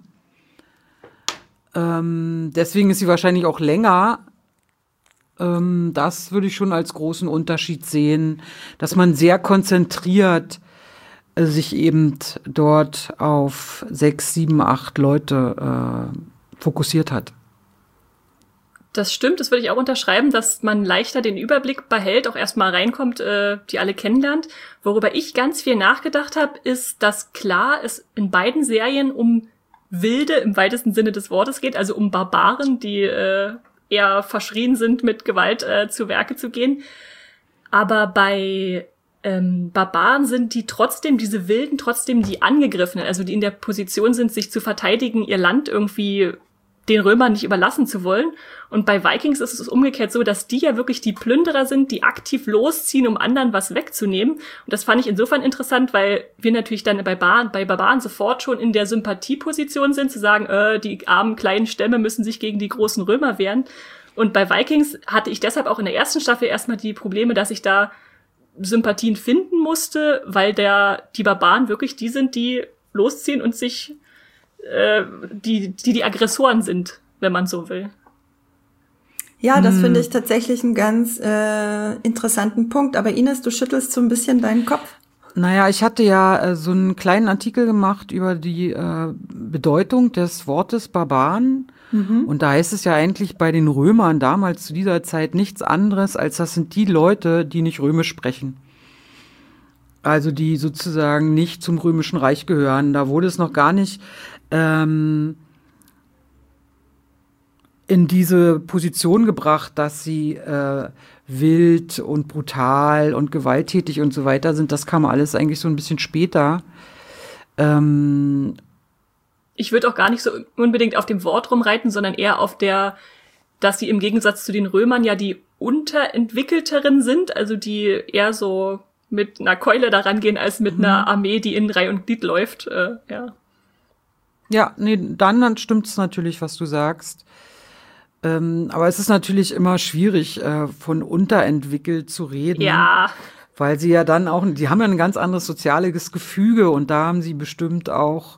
Ähm, deswegen ist sie wahrscheinlich auch länger. Ähm, das würde ich schon als großen Unterschied sehen, dass man sehr konzentriert äh, sich eben dort auf sechs, sieben, acht Leute äh, fokussiert hat. Das stimmt, das würde ich auch unterschreiben, dass man leichter den Überblick behält, auch erstmal reinkommt, äh, die alle kennenlernt. Worüber ich ganz viel nachgedacht habe, ist, dass klar es in beiden Serien um Wilde im weitesten Sinne des Wortes geht, also um Barbaren, die äh, eher verschrien sind, mit Gewalt äh, zu Werke zu gehen. Aber bei ähm, Barbaren sind die trotzdem, diese Wilden, trotzdem die Angegriffenen, also die in der Position sind, sich zu verteidigen, ihr Land irgendwie den Römern nicht überlassen zu wollen. Und bei Vikings ist es umgekehrt so, dass die ja wirklich die Plünderer sind, die aktiv losziehen, um anderen was wegzunehmen. Und das fand ich insofern interessant, weil wir natürlich dann bei, Bar- bei Barbaren sofort schon in der Sympathieposition sind, zu sagen, äh, die armen kleinen Stämme müssen sich gegen die großen Römer wehren. Und bei Vikings hatte ich deshalb auch in der ersten Staffel erstmal die Probleme, dass ich da Sympathien finden musste, weil der die Barbaren wirklich die sind, die losziehen und sich äh, die, die die Aggressoren sind, wenn man so will. Ja, das Hm. finde ich tatsächlich einen ganz äh, interessanten Punkt. Aber Ines, du schüttelst so ein bisschen deinen Kopf. Naja, ich hatte ja äh, so einen kleinen Artikel gemacht über die äh, Bedeutung des Wortes Barbaren. Mhm. Und da heißt es ja eigentlich bei den Römern damals zu dieser Zeit nichts anderes, als das sind die Leute, die nicht römisch sprechen. Also die sozusagen nicht zum Römischen Reich gehören. Da wurde es noch gar nicht ähm, in diese Position gebracht, dass sie äh, wild und brutal und gewalttätig und so weiter sind. Das kam alles eigentlich so ein bisschen später. Ähm, ich würde auch gar nicht so unbedingt auf dem Wort rumreiten, sondern eher auf der, dass sie im Gegensatz zu den Römern ja die unterentwickelteren sind, also die eher so mit einer Keule daran gehen, als mit mhm. einer Armee, die in Reihe und Glied läuft. Äh, ja. Ja, nee, dann, dann stimmt's natürlich, was du sagst. Ähm, aber es ist natürlich immer schwierig, äh, von unterentwickelt zu reden. Ja. Weil sie ja dann auch, die haben ja ein ganz anderes soziales Gefüge und da haben sie bestimmt auch,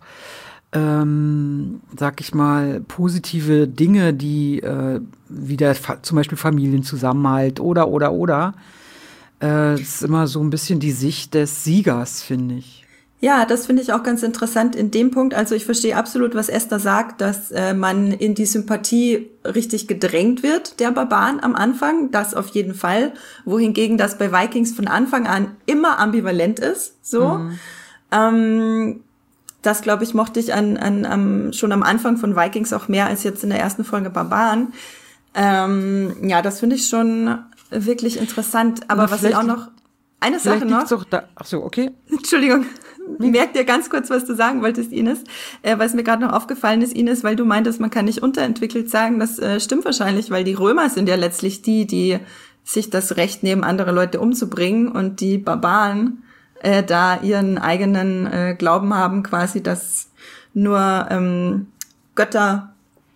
ähm, sag ich mal, positive Dinge, die äh, wie der Fa- zum Beispiel Familienzusammenhalt oder, oder, oder. Äh, das ist immer so ein bisschen die Sicht des Siegers, finde ich. Ja, das finde ich auch ganz interessant in dem Punkt. Also ich verstehe absolut, was Esther sagt, dass äh, man in die Sympathie richtig gedrängt wird, der Barbaren am Anfang. Das auf jeden Fall. Wohingegen das bei Vikings von Anfang an immer ambivalent ist. So. Mhm. Ähm, das, glaube ich, mochte ich an, an, an, schon am Anfang von Vikings auch mehr als jetzt in der ersten Folge Barbaren. Ähm, ja, das finde ich schon wirklich interessant. Aber Na, was ich auch noch... Eine Sache noch. Doch da, ach so, okay. Entschuldigung. Merk dir ganz kurz, was du sagen wolltest, Ines. Äh, was mir gerade noch aufgefallen ist, Ines, weil du meintest, man kann nicht unterentwickelt sagen. Das äh, stimmt wahrscheinlich, weil die Römer sind ja letztlich die, die sich das Recht nehmen, andere Leute umzubringen und die Barbaren äh, da ihren eigenen äh, Glauben haben, quasi, dass nur ähm, Götter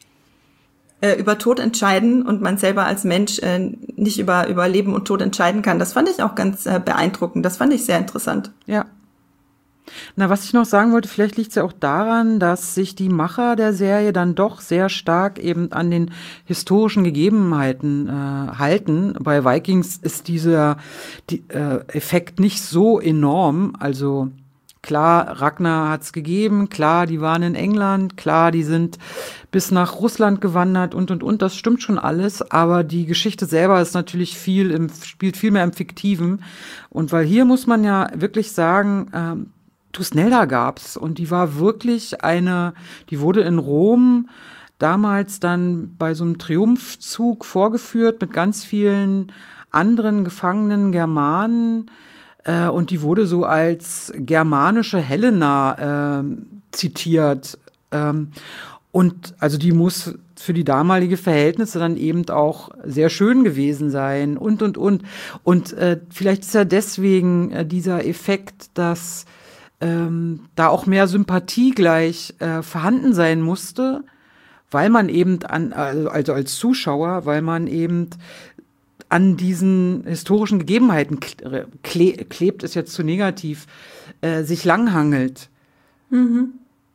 äh, über Tod entscheiden und man selber als Mensch äh, nicht über über Leben und Tod entscheiden kann. Das fand ich auch ganz äh, beeindruckend. Das fand ich sehr interessant. Ja. Na, was ich noch sagen wollte, vielleicht liegt es ja auch daran, dass sich die Macher der Serie dann doch sehr stark eben an den historischen Gegebenheiten äh, halten. Bei Vikings ist dieser die, äh, Effekt nicht so enorm. Also klar, Ragnar hat's gegeben, klar, die waren in England, klar, die sind bis nach Russland gewandert und, und, und, das stimmt schon alles, aber die Geschichte selber ist natürlich viel, im, spielt viel mehr im Fiktiven. Und weil hier muss man ja wirklich sagen, ähm, Thusnelda gab's und die war wirklich eine, die wurde in Rom damals dann bei so einem Triumphzug vorgeführt mit ganz vielen anderen gefangenen Germanen äh, und die wurde so als germanische Helena äh, zitiert ähm, und also die muss für die damalige Verhältnisse dann eben auch sehr schön gewesen sein und, und, und. Und äh, vielleicht ist ja deswegen äh, dieser Effekt, dass ähm, da auch mehr Sympathie gleich äh, vorhanden sein musste, weil man eben an, also, also als Zuschauer, weil man eben an diesen historischen Gegebenheiten kle- klebt, ist jetzt zu negativ, äh, sich langhangelt. Mhm.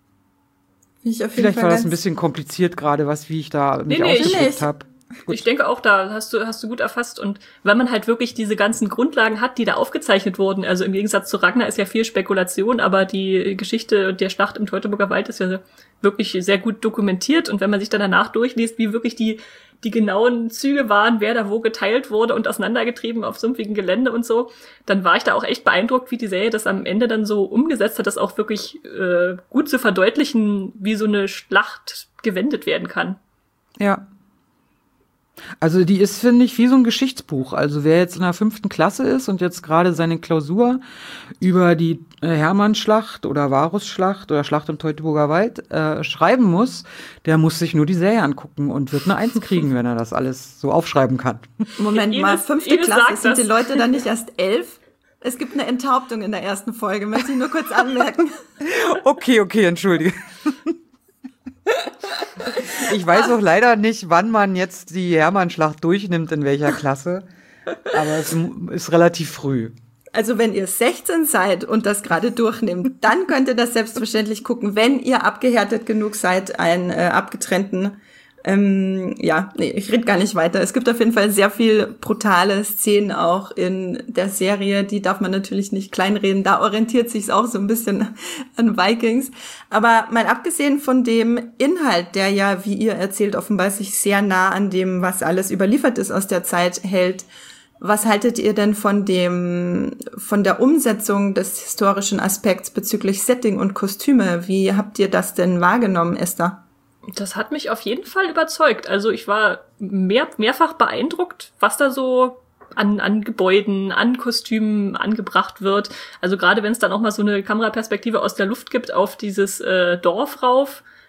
Ich auf jeden Vielleicht Fall war das ein bisschen kompliziert gerade, was wie ich da mich nee, nee, ausgedrückt habe. Ich denke auch, da hast du hast du gut erfasst. Und weil man halt wirklich diese ganzen Grundlagen hat, die da aufgezeichnet wurden, also im Gegensatz zu Ragnar ist ja viel Spekulation, aber die Geschichte der Schlacht im Teutoburger Wald ist ja wirklich sehr gut dokumentiert. Und wenn man sich dann danach durchliest, wie wirklich die die genauen Züge waren, wer da wo geteilt wurde und auseinandergetrieben auf sumpfigem Gelände und so, dann war ich da auch echt beeindruckt, wie die Serie das am Ende dann so umgesetzt hat, das auch wirklich äh, gut zu verdeutlichen, wie so eine Schlacht gewendet werden kann. Ja. Also die ist, finde ich, wie so ein Geschichtsbuch. Also wer jetzt in der fünften Klasse ist und jetzt gerade seine Klausur über die äh, Hermannschlacht oder Varusschlacht oder Schlacht im Teutoburger Wald äh, schreiben muss, der muss sich nur die Serie angucken und wird eine Eins kriegen, wenn er das alles so aufschreiben kann. Moment Ines, mal, fünfte Ines Klasse, sind das. die Leute dann nicht erst elf? Es gibt eine Enthauptung in der ersten Folge, möchte ich nur kurz anmerken. Okay, okay, entschuldige. Ich weiß auch leider nicht, wann man jetzt die Hermannschlacht durchnimmt, in welcher Klasse. Aber es ist relativ früh. Also wenn ihr sechzehn seid und das gerade durchnimmt, dann könnt ihr das selbstverständlich gucken, wenn ihr abgehärtet genug seid, einen äh, abgetrennten, ähm, ja, nee, ich rede gar nicht weiter. Es gibt auf jeden Fall sehr viel brutale Szenen auch in der Serie, die darf man natürlich nicht kleinreden. Da orientiert sich's auch so ein bisschen an Vikings. Aber mal abgesehen von dem Inhalt, der ja, wie ihr erzählt, offenbar sich sehr nah an dem, was alles überliefert ist aus der Zeit hält, was haltet ihr denn von dem, von der Umsetzung des historischen Aspekts bezüglich Setting und Kostüme? Wie habt ihr das denn wahrgenommen, Esther? Das hat mich auf jeden Fall überzeugt. Also ich war mehr, mehrfach beeindruckt, was da so an, an Gebäuden, an Kostümen angebracht wird. Also gerade wenn es dann auch mal so eine Kameraperspektive aus der Luft gibt auf dieses äh, Dorf rauf,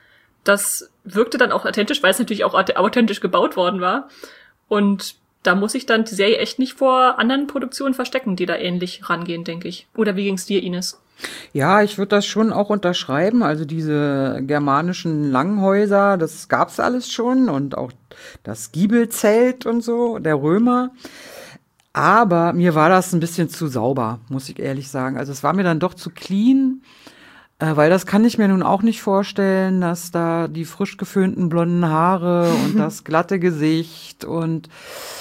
das wirkte dann auch authentisch, weil es natürlich auch authentisch gebaut worden war. Und da muss ich dann die Serie echt nicht vor anderen Produktionen verstecken, die da ähnlich rangehen, denke ich. Oder wie ging's dir, Ines? Ja, ich würde das schon auch unterschreiben. Also diese germanischen Langhäuser, das gab's alles schon. Und auch das Giebelzelt und so, der Römer. Aber mir war das ein bisschen zu sauber, muss ich ehrlich sagen. Also es war mir dann doch zu clean. Äh, weil das kann ich mir nun auch nicht vorstellen, dass da die frisch geföhnten blonden Haare und das glatte Gesicht und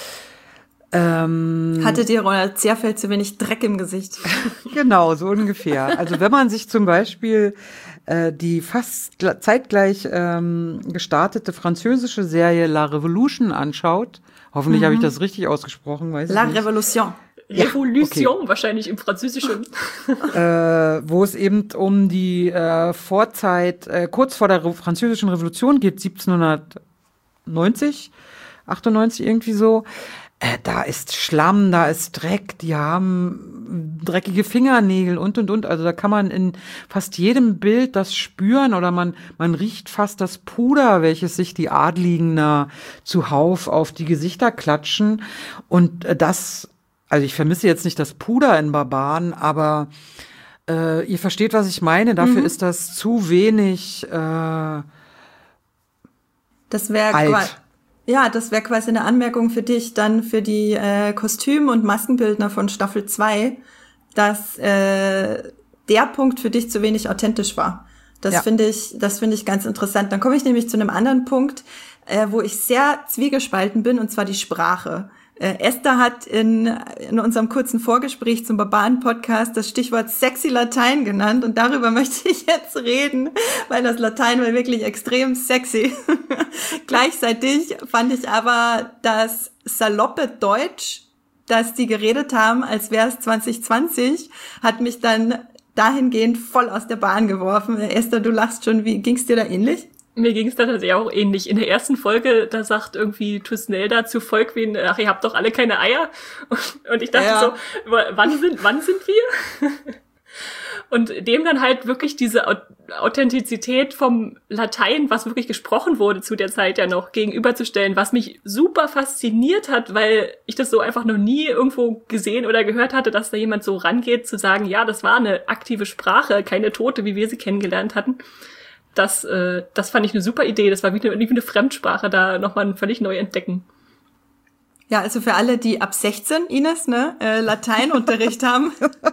ähm, Hattet ihr, Ronald Zerfeld, zu wenig Dreck im Gesicht? Genau, so ungefähr. Also wenn man sich zum Beispiel äh, die fast zeitgleich ähm, gestartete französische Serie La Revolution anschaut, hoffentlich mhm. habe ich das richtig ausgesprochen, weiß La ich nicht. Revolution. Revolution, ja, okay. Wahrscheinlich im Französischen. äh, wo es eben um die äh, Vorzeit, äh, kurz vor der Re- französischen Revolution geht, siebzehnhundertneunzig, achtundneunzig irgendwie so. Äh, da ist Schlamm, da ist Dreck, die haben dreckige Fingernägel und, und, und. Also da kann man in fast jedem Bild das spüren oder man, man riecht fast das Puder, welches sich die Adligen da zuhauf auf die Gesichter klatschen. Und äh, das Also ich vermisse jetzt nicht das Puder in Barbaren, aber äh, ihr versteht, was ich meine. Dafür mhm. ist das zu wenig äh, Das wäre alt. Ja, das wäre quasi eine Anmerkung für dich dann für die äh, Kostüm- und Maskenbildner von Staffel zwei, dass äh, der Punkt für dich zu wenig authentisch war. Das Ja. finde ich, das finde ich ganz interessant. Dann komme ich nämlich zu einem anderen Punkt, äh, wo ich sehr zwiegespalten bin, und zwar die Sprache. Äh, Esther hat in, in unserem kurzen Vorgespräch zum Barbaren-Podcast das Stichwort sexy Latein genannt, und darüber möchte ich jetzt reden, weil das Latein war wirklich extrem sexy. Gleichzeitig fand ich aber das saloppe Deutsch, das die geredet haben, als wäre es zwanzig zwanzig, hat mich dann dahingehend voll aus der Bahn geworfen. Äh, Esther, du lachst schon, wie ging's dir da ähnlich? Mir ging es da tatsächlich auch ähnlich. In der ersten Folge, da sagt irgendwie Tusnelda zu Volkwin, ach, ihr habt doch alle keine Eier. Und ich dachte Ja. so, wann sind, wann sind wir? Und dem dann halt wirklich diese Authentizität vom Latein, was wirklich gesprochen wurde zu der Zeit ja noch, gegenüberzustellen, was mich super fasziniert hat, weil ich das so einfach noch nie irgendwo gesehen oder gehört hatte, dass da jemand so rangeht, zu sagen, ja, das war eine aktive Sprache, keine tote, wie wir sie kennengelernt hatten. Das, äh, das fand ich eine super Idee. Das war wie eine, wie eine Fremdsprache, da nochmal völlig neu entdecken. Ja, also für alle, die ab sechzehn, Ines, ne, äh, Lateinunterricht haben,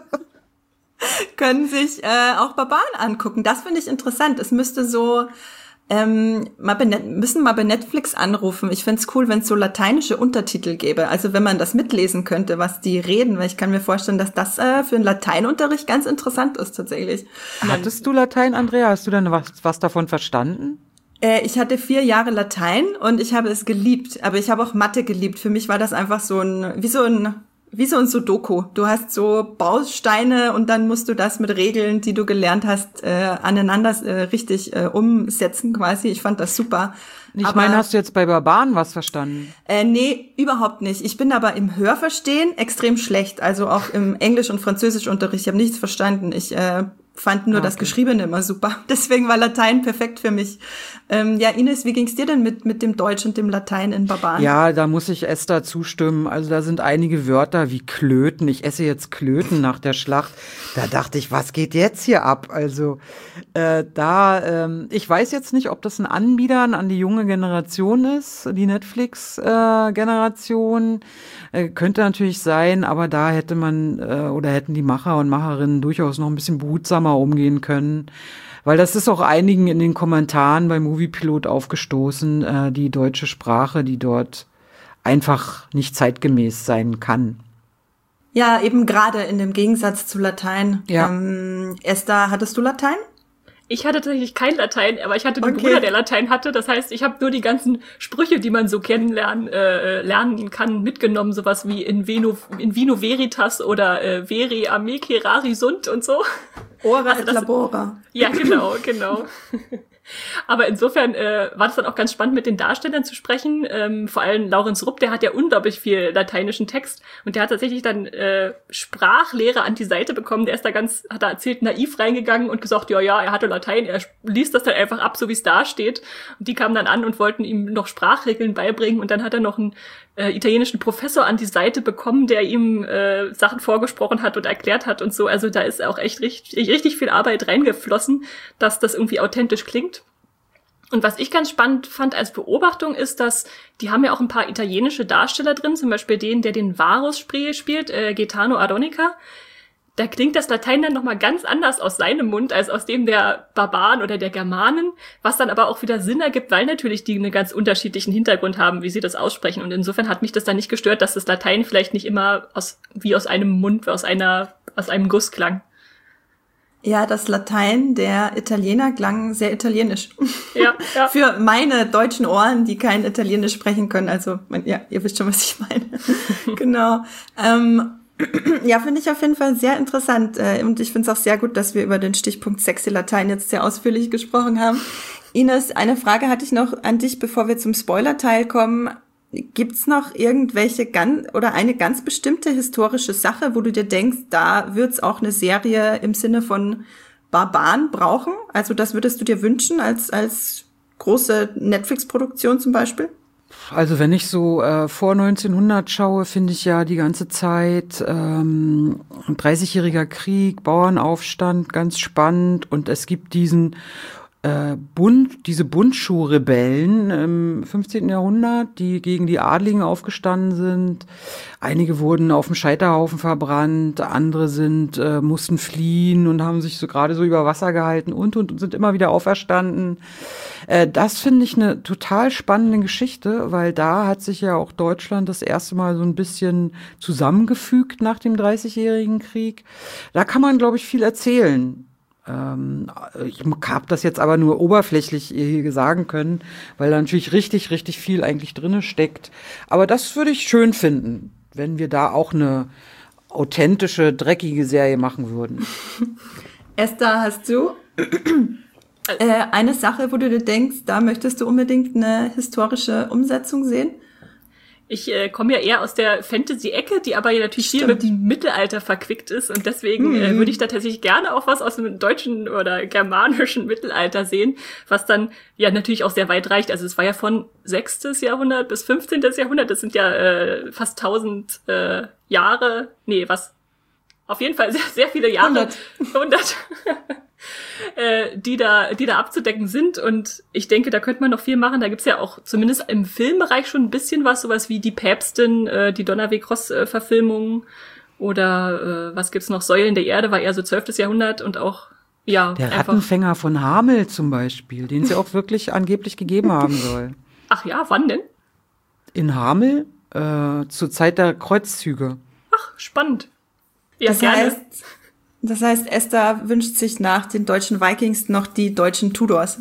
können sich äh, auch Barbaren angucken. Das finde ich interessant. Es müsste so, ähm, mal bei Net- müssen mal bei Netflix anrufen. Ich fände es cool, wenn es so lateinische Untertitel gäbe. Also wenn man das mitlesen könnte, was die reden, weil ich kann mir vorstellen, dass das äh, für einen Lateinunterricht ganz interessant ist tatsächlich. Hattest du Latein, Andrea? Hast du denn was, was davon verstanden? Äh, ich hatte vier Jahre Latein und ich habe es geliebt, aber ich habe auch Mathe geliebt. Für mich war das einfach so ein, wie so ein, wie so ein Sudoku. Du hast so Bausteine und dann musst du das mit Regeln, die du gelernt hast, äh, aneinander äh, richtig äh, umsetzen quasi. Ich fand das super. Ich Aber, meine, hast du jetzt bei Barbaren was verstanden? Äh, nee, überhaupt nicht. Ich bin aber im Hörverstehen extrem schlecht. Also auch im Englisch- und Französischunterricht. Ich habe nichts verstanden. Ich äh, fand nur Ah, okay. das Geschriebene immer super. Deswegen war Latein perfekt für mich. Ähm, ja, Ines, wie ging's dir denn mit mit dem Deutsch und dem Latein in Barbaren? Ja, da muss ich Esther zustimmen. Also da sind einige Wörter wie Klöten. Ich esse jetzt Klöten nach der Schlacht. Da dachte ich, was geht jetzt hier ab? Also äh, da, ähm, ich weiß jetzt nicht, ob das ein Anbiedern an die junge Generation ist, die Netflix-Generation. Äh, könnte natürlich sein, aber da hätte man äh, oder hätten die Macher und Macherinnen durchaus noch ein bisschen behutsamer umgehen können. Weil das ist auch einigen in den Kommentaren beim Moviepilot aufgestoßen, äh, die deutsche Sprache, die dort einfach nicht zeitgemäß sein kann. Ja, eben gerade in dem Gegensatz zu Latein. Ja. Ähm, Esther, hattest du Latein? Ich hatte tatsächlich kein Latein, aber ich hatte einen Okay. Bruder, der Latein hatte. Das heißt, ich habe nur die ganzen Sprüche, die man so kennenlernen äh, lernen kann, mitgenommen. Sowas wie in Vino, in Vino Veritas oder äh, Veri Ame Cerari Sunt und so. Ora Also et das- labora. Ja, genau, genau. Aber insofern äh, war das dann auch ganz spannend, mit den Darstellern zu sprechen. Ähm, vor allem Laurenz Rupp, der hat ja unglaublich viel lateinischen Text und der hat tatsächlich dann äh, Sprachlehre an die Seite bekommen. Der ist da ganz, hat da erzählt, naiv reingegangen und gesagt, ja, ja, er hatte Latein, er liest das dann einfach ab, so wie es da steht. Und die kamen dann an und wollten ihm noch Sprachregeln beibringen und dann hat er noch einen äh, italienischen Professor an die Seite bekommen, der ihm äh, Sachen vorgesprochen hat und erklärt hat und so. Also da ist auch echt richtig, richtig viel Arbeit reingeflossen, dass das irgendwie authentisch klingt. Und was ich ganz spannend fand als Beobachtung ist, dass die haben ja auch ein paar italienische Darsteller drin, zum Beispiel den, der den Varus spielt, äh, Gaetano Adonica. Da klingt das Latein dann nochmal ganz anders aus seinem Mund als aus dem der Barbaren oder der Germanen, was dann aber auch wieder Sinn ergibt, weil natürlich die einen ganz unterschiedlichen Hintergrund haben, wie sie das aussprechen. Und insofern hat mich das dann nicht gestört, dass das Latein vielleicht nicht immer aus wie aus einem Mund, aus einer aus einem Guss klang. Ja, das Latein der Italiener klang sehr italienisch. Ja, ja. Für meine deutschen Ohren, die kein Italienisch sprechen können. Also, ja, ihr wisst schon, was ich meine. Genau. Ähm, ja, finde ich auf jeden Fall sehr interessant. Und ich finde es auch sehr gut, dass wir über den Stichpunkt sexy Latein jetzt sehr ausführlich gesprochen haben. Ines, eine Frage hatte ich noch an dich, bevor wir zum Spoiler-Teil kommen. Gibt's noch irgendwelche ganz oder eine ganz bestimmte historische Sache, wo du dir denkst, da wird's auch eine Serie im Sinne von Barbaren brauchen? Also das würdest du dir wünschen als als große Netflix-Produktion zum Beispiel? Also wenn ich so äh, vor neunzehnhundert schaue, finde ich ja die ganze Zeit ähm, dreißigjähriger Krieg, Bauernaufstand, ganz spannend. Und es gibt diesen Äh, Bund, diese Bundschuh-Rebellen im fünfzehnten Jahrhundert, die gegen die Adligen aufgestanden sind. Einige wurden auf dem Scheiterhaufen verbrannt, andere sind äh, mussten fliehen und haben sich so gerade so über Wasser gehalten und, und und sind immer wieder auferstanden. Äh, das finde ich eine total spannende Geschichte, weil da hat sich ja auch Deutschland das erste Mal so ein bisschen zusammengefügt nach dem dreißigjährigen Krieg. Da kann man, glaube ich, viel erzählen. Ähm, ich habe das jetzt aber nur oberflächlich hier sagen können, weil da natürlich richtig, richtig viel eigentlich drinne steckt. Aber das würde ich schön finden, wenn wir da auch eine authentische, dreckige Serie machen würden. Esther, hast du äh, eine Sache, wo du dir denkst, da möchtest du unbedingt eine historische Umsetzung sehen? Ich äh, komme ja eher aus der Fantasy-Ecke, die aber ja natürlich Stimmt. viel mit dem Mittelalter verquickt ist. Und deswegen mhm. äh, würde ich da tatsächlich gerne auch was aus dem deutschen oder germanischen Mittelalter sehen, was dann ja natürlich auch sehr weit reicht. Also es war ja von sechstes Jahrhundert bis fünfzehntes Jahrhundert. Das sind ja äh, fast tausend äh, Jahre. Nee, was? Auf jeden Fall sehr, sehr viele Jahre. hundert. hundert. Äh, die da, die da abzudecken sind. Und ich denke, da könnte man noch viel machen. Da gibt's ja auch zumindest im Filmbereich schon ein bisschen was, sowas wie die Päpstin, äh, die Donnerweg-Ross-Verfilmung oder äh, was gibt's noch? Säulen der Erde war eher so zwölftes Jahrhundert und auch, ja, Der einfach. Rattenfänger von Hamel zum Beispiel, den sie auch wirklich angeblich gegeben haben soll. Ach ja, wann denn? In Hamel, äh, zur Zeit der Kreuzzüge. Ach, spannend. Ja, Das gerne. heißt, das heißt, Esther wünscht sich nach den deutschen Vikings noch die deutschen Tudors.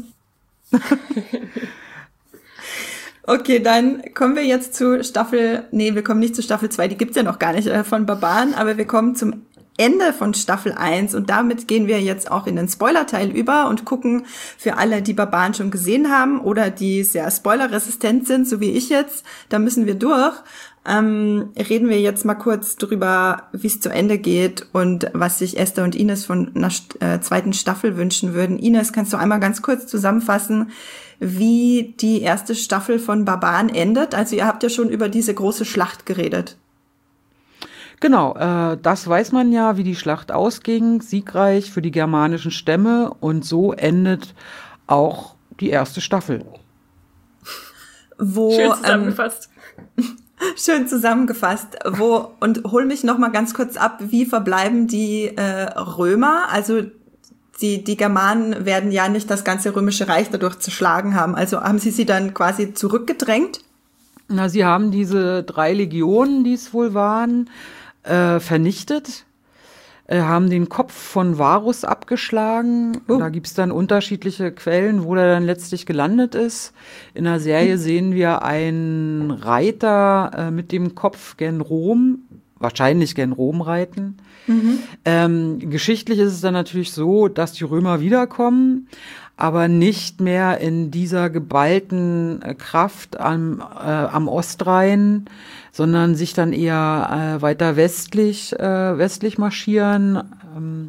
Okay, dann kommen wir jetzt zu Staffel, nee, wir kommen nicht zu Staffel zwei, die gibt's ja noch gar nicht äh, von Barbaren, aber wir kommen zum Ende von Staffel eins und damit gehen wir jetzt auch in den Spoiler-Teil über und gucken für alle, die Barbaren schon gesehen haben oder die sehr spoilerresistent sind, so wie ich jetzt, da müssen wir durch. Ähm, reden wir jetzt mal kurz drüber, wie es zu Ende geht und was sich Esther und Ines von einer äh, zweiten Staffel wünschen würden. Ines, kannst du einmal ganz kurz zusammenfassen, wie die erste Staffel von Barbaren endet? Also ihr habt ja schon über diese große Schlacht geredet. Genau, äh, das weiß man ja, wie die Schlacht ausging, siegreich für die germanischen Stämme und so endet auch die erste Staffel. Wo, Schön zusammengefasst. Ähm, Schön zusammengefasst. Wo, und hol mich noch mal ganz kurz ab, wie verbleiben die äh, Römer? Also die, die Germanen werden ja nicht das ganze Römische Reich dadurch zerschlagen haben. Also haben sie sie dann quasi zurückgedrängt? Na, sie haben diese drei Legionen, die es wohl waren, äh, vernichtet, äh, haben den Kopf von Varus abgeschlagen. Oh. Da gibt's dann unterschiedliche Quellen, wo er dann letztlich gelandet ist. In der Serie mhm. sehen wir einen Reiter äh, mit dem Kopf gen Rom, wahrscheinlich gen Rom reiten. Mhm. Ähm, geschichtlich ist es dann natürlich so, dass die Römer wiederkommen, aber nicht mehr in dieser geballten äh, Kraft am, äh, am Ostrhein, sondern sich dann eher äh, weiter westlich, äh, westlich marschieren. Ähm,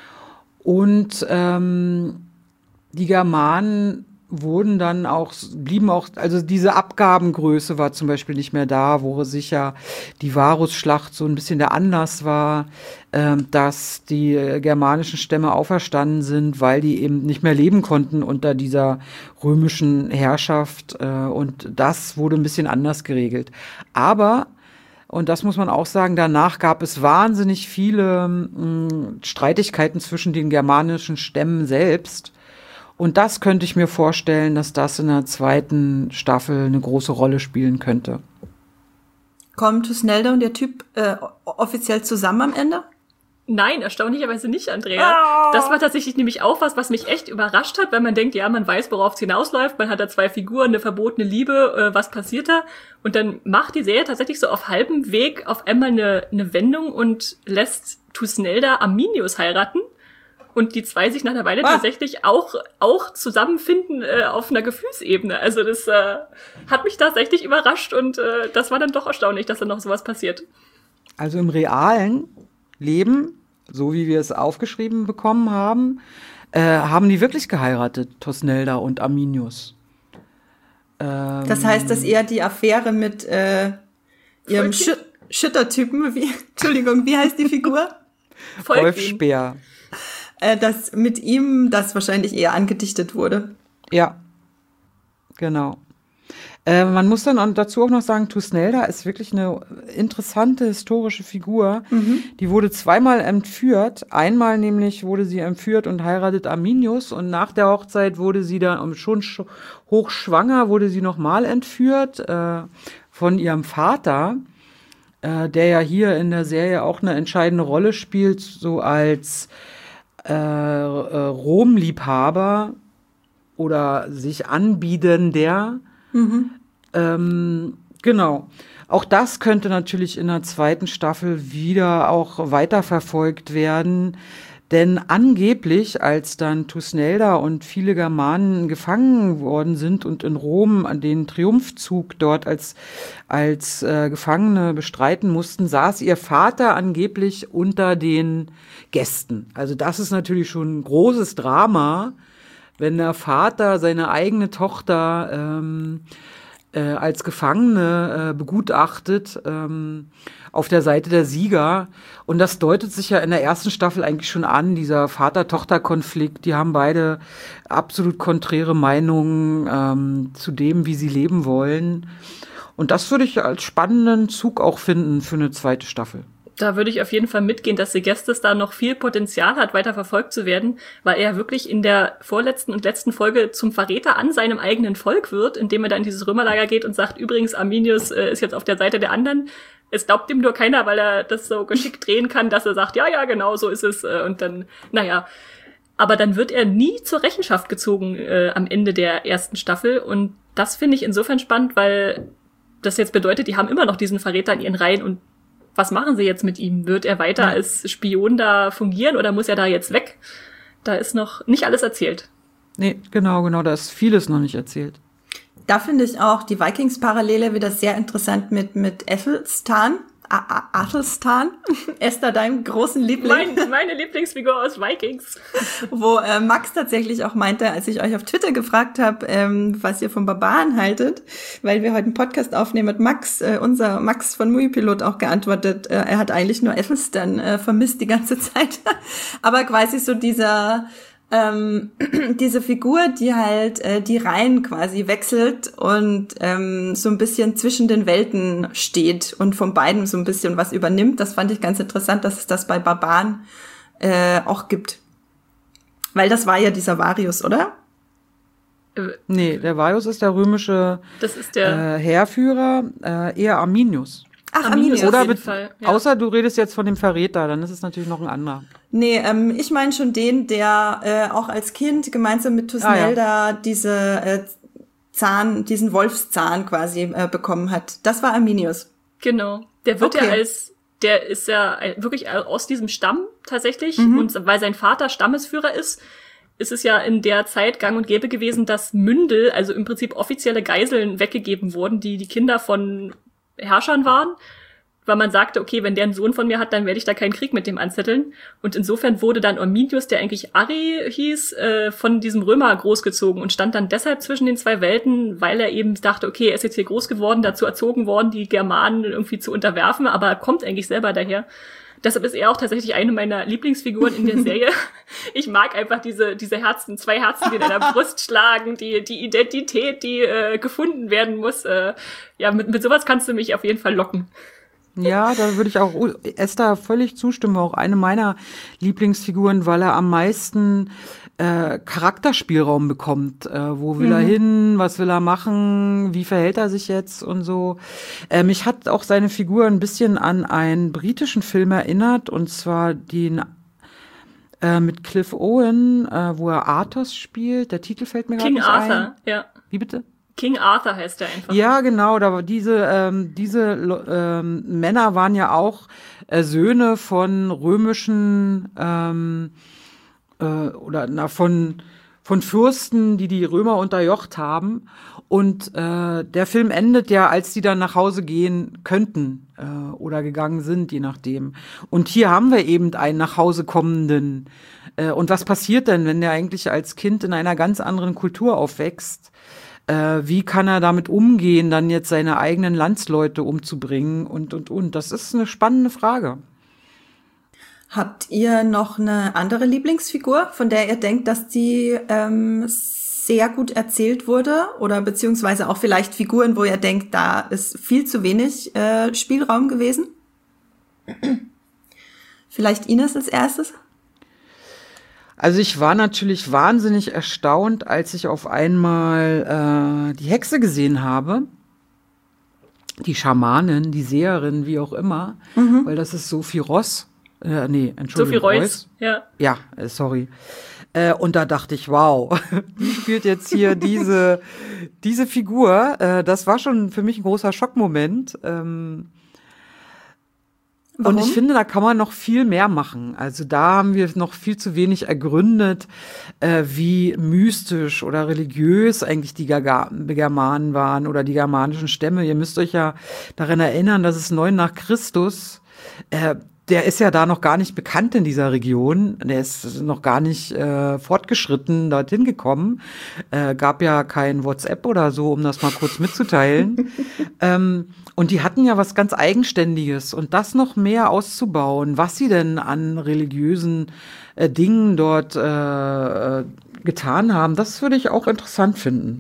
und ähm, die Germanen wurden dann auch, blieben auch, also diese Abgabengröße war zum Beispiel nicht mehr da, wo sich ja die Varusschlacht so ein bisschen der Anlass war, äh, dass die germanischen Stämme auferstanden sind, weil die eben nicht mehr leben konnten unter dieser römischen Herrschaft, äh, und das wurde ein bisschen anders geregelt. Aber, und das muss man auch sagen, danach gab es wahnsinnig viele mh, Streitigkeiten zwischen den germanischen Stämmen selbst. Und das könnte ich mir vorstellen, dass das in der zweiten Staffel eine große Rolle spielen könnte. Kommen Thusnelda und der Typ äh, offiziell zusammen am Ende? Nein, erstaunlicherweise nicht, Andrea. Oh. Das war tatsächlich nämlich auch was, was mich echt überrascht hat, weil man denkt, ja, man weiß, worauf es hinausläuft. Man hat da zwei Figuren, eine verbotene Liebe, äh, was passiert da? Und dann macht die Serie tatsächlich so auf halbem Weg auf einmal eine, eine Wendung und lässt Thusnelda Arminius heiraten. Und die zwei sich nach einer Weile ah. tatsächlich auch auch zusammenfinden äh, auf einer Gefühlsebene. Also das äh, hat mich tatsächlich überrascht und äh, das war dann doch erstaunlich, dass da noch sowas passiert. Also im realen Leben, so wie wir es aufgeschrieben bekommen haben, äh, haben die wirklich geheiratet, Thusnelda und Arminius. Ähm, das heißt, dass eher die Affäre mit äh, ihrem Schü- Schüttertypen, wie, Entschuldigung, wie heißt die Figur? Wolfspeer. Äh, dass mit ihm das wahrscheinlich eher angedichtet wurde. Ja, genau. Äh, man muss dann dazu auch noch sagen, Thusnelda ist wirklich eine interessante historische Figur. Mhm. Die wurde zweimal entführt. Einmal nämlich wurde sie entführt und heiratet Arminius und nach der Hochzeit wurde sie dann schon hochschwanger, wurde sie nochmal entführt äh, von ihrem Vater, äh, der ja hier in der Serie auch eine entscheidende Rolle spielt, so als Äh, äh, Rom-Liebhaber oder sich anbietender. Mhm. Ähm, genau. Auch das könnte natürlich in der zweiten Staffel wieder auch weiterverfolgt werden. Denn angeblich, als dann Thusnelda und viele Germanen gefangen worden sind und in Rom an den Triumphzug dort als, als äh, Gefangene bestreiten mussten, saß ihr Vater angeblich unter den Gästen. Also das ist natürlich schon ein großes Drama, wenn der Vater seine eigene Tochter ähm, äh, als Gefangene äh, begutachtet, ähm, auf der Seite der Sieger. Und das deutet sich ja in der ersten Staffel eigentlich schon an, dieser Vater-Tochter-Konflikt. Die haben beide absolut konträre Meinungen ähm, zu dem, wie sie leben wollen. Und das würde ich als spannenden Zug auch finden für eine zweite Staffel. Da würde ich auf jeden Fall mitgehen, dass Segestes da noch viel Potenzial hat, weiter verfolgt zu werden, weil er wirklich in der vorletzten und letzten Folge zum Verräter an seinem eigenen Volk wird, indem er dann in dieses Römerlager geht und sagt, übrigens, Arminius äh, ist jetzt auf der Seite der anderen. Es glaubt ihm nur keiner, weil er das so geschickt drehen kann, dass er sagt, ja, ja, genau, so ist es. Äh, und dann, naja. Aber dann wird er nie zur Rechenschaft gezogen äh, am Ende der ersten Staffel. Und das finde ich insofern spannend, weil das jetzt bedeutet, die haben immer noch diesen Verräter in ihren Reihen und was machen sie jetzt mit ihm? Wird er weiter ja. als Spion da fungieren oder muss er da jetzt weg? Da ist noch nicht alles erzählt. Nee, genau, genau, da ist vieles noch nicht erzählt. Da finde ich auch die Vikings-Parallele wieder sehr interessant mit, mit Ethelstan. Athelstan, Esther, deinem großen Liebling. Mein, meine Lieblingsfigur aus Vikings. Wo äh, Max tatsächlich auch meinte, als ich euch auf Twitter gefragt habe, ähm, was ihr von Barbaren haltet, weil wir heute einen Podcast aufnehmen mit Max, äh, unser Max von Muipilot auch geantwortet, äh, er hat eigentlich nur Ethelstan äh, vermisst die ganze Zeit. Aber quasi so dieser Ähm, diese Figur, die halt äh, die Reihen quasi wechselt und ähm, so ein bisschen zwischen den Welten steht und von beiden so ein bisschen was übernimmt. Das fand ich ganz interessant, dass es das bei Barbaren äh, auch gibt. Weil das war ja dieser Varius, oder? Nee, der Varius ist der römische das ist der äh, Heerführer, äh, eher Arminius. Ach, Arminius. Oder auf jeden mit, Fall, ja. Außer du redest jetzt von dem Verräter, dann ist es natürlich noch ein anderer. Nee, ähm, ich meine schon den, der äh, auch als Kind gemeinsam mit Thusnelda ah, ja. diese äh, Zahn, diesen Wolfszahn quasi äh, bekommen hat. Das war Arminius. Genau. Der wird okay. ja als, der ist ja wirklich aus diesem Stamm tatsächlich, mhm. und weil sein Vater Stammesführer ist, ist es ja in der Zeit gang und gäbe gewesen, dass Mündel, also im Prinzip offizielle Geiseln weggegeben wurden, die die Kinder von Herrschern waren, weil man sagte, okay, wenn der einen Sohn von mir hat, dann werde ich da keinen Krieg mit dem anzetteln. Und insofern wurde dann Orminius, der eigentlich Arri hieß, äh, von diesem Römer großgezogen und stand dann deshalb zwischen den zwei Welten, weil er eben dachte, okay, er ist jetzt hier groß geworden, dazu erzogen worden, die Germanen irgendwie zu unterwerfen, aber er kommt eigentlich selber daher. Deshalb ist er auch tatsächlich eine meiner Lieblingsfiguren in der Serie. Ich mag einfach diese diese Herzen, zwei Herzen, die in der Brust schlagen, die die Identität, die äh, gefunden werden muss. Äh, ja, mit, mit sowas kannst du mich auf jeden Fall locken. Ja, da würde ich auch Esther völlig zustimmen, auch eine meiner Lieblingsfiguren, weil er am meisten äh, Charakterspielraum bekommt. Äh, wo will mhm. er hin, was will er machen, wie verhält er sich jetzt und so. Äh, mich hat auch seine Figur ein bisschen an einen britischen Film erinnert, und zwar den äh, mit Cliff Owen, äh, wo er Arthos spielt. Der Titel fällt mir gerade nicht ein. King Arthur, ja. Wie bitte? King Arthur heißt er einfach. Ja, genau. Da war diese ähm, diese ähm, Männer waren ja auch äh, Söhne von römischen ähm, äh, oder na von von Fürsten, die die Römer unterjocht haben. Und äh, der Film endet ja, als die dann nach Hause gehen könnten äh, oder gegangen sind, je nachdem. Und hier haben wir eben einen nach Hause kommenden. Äh, und was passiert denn, wenn der eigentlich als Kind in einer ganz anderen Kultur aufwächst? Äh, wie kann er damit umgehen, dann jetzt seine eigenen Landsleute umzubringen und, und, und. Das ist eine spannende Frage. Habt ihr noch eine andere Lieblingsfigur, von der ihr denkt, dass die ähm, sehr gut erzählt wurde? Oder beziehungsweise auch vielleicht Figuren, wo ihr denkt, da ist viel zu wenig äh, Spielraum gewesen? Vielleicht Ines als erstes? Also ich war natürlich wahnsinnig erstaunt, als ich auf einmal äh, die Hexe gesehen habe. Die Schamanin, die Seherin, wie auch immer. Mhm. Weil das ist Sophie Ross. Äh, nee, Entschuldigung. Sophie Reuss, ja. Ja, äh, sorry. Äh, und da dachte ich, wow, die spielt jetzt hier diese, diese Figur. Äh, das war schon für mich ein großer Schockmoment. Ähm, Und ich finde, da kann man noch viel mehr machen. Also da haben wir noch viel zu wenig ergründet, äh, wie mystisch oder religiös eigentlich die Gaga- Germanen waren oder die germanischen Stämme. Ihr müsst euch ja daran erinnern, dass es neun nach Christus, äh, der ist ja da noch gar nicht bekannt in dieser Region. Der ist noch gar nicht äh, fortgeschritten dorthin gekommen. Äh, gab ja kein WhatsApp oder so, um das mal kurz mitzuteilen. ähm, Und die hatten ja was ganz Eigenständiges, und das noch mehr auszubauen, was sie denn an religiösen äh, Dingen dort äh, getan haben, das würde ich auch interessant finden.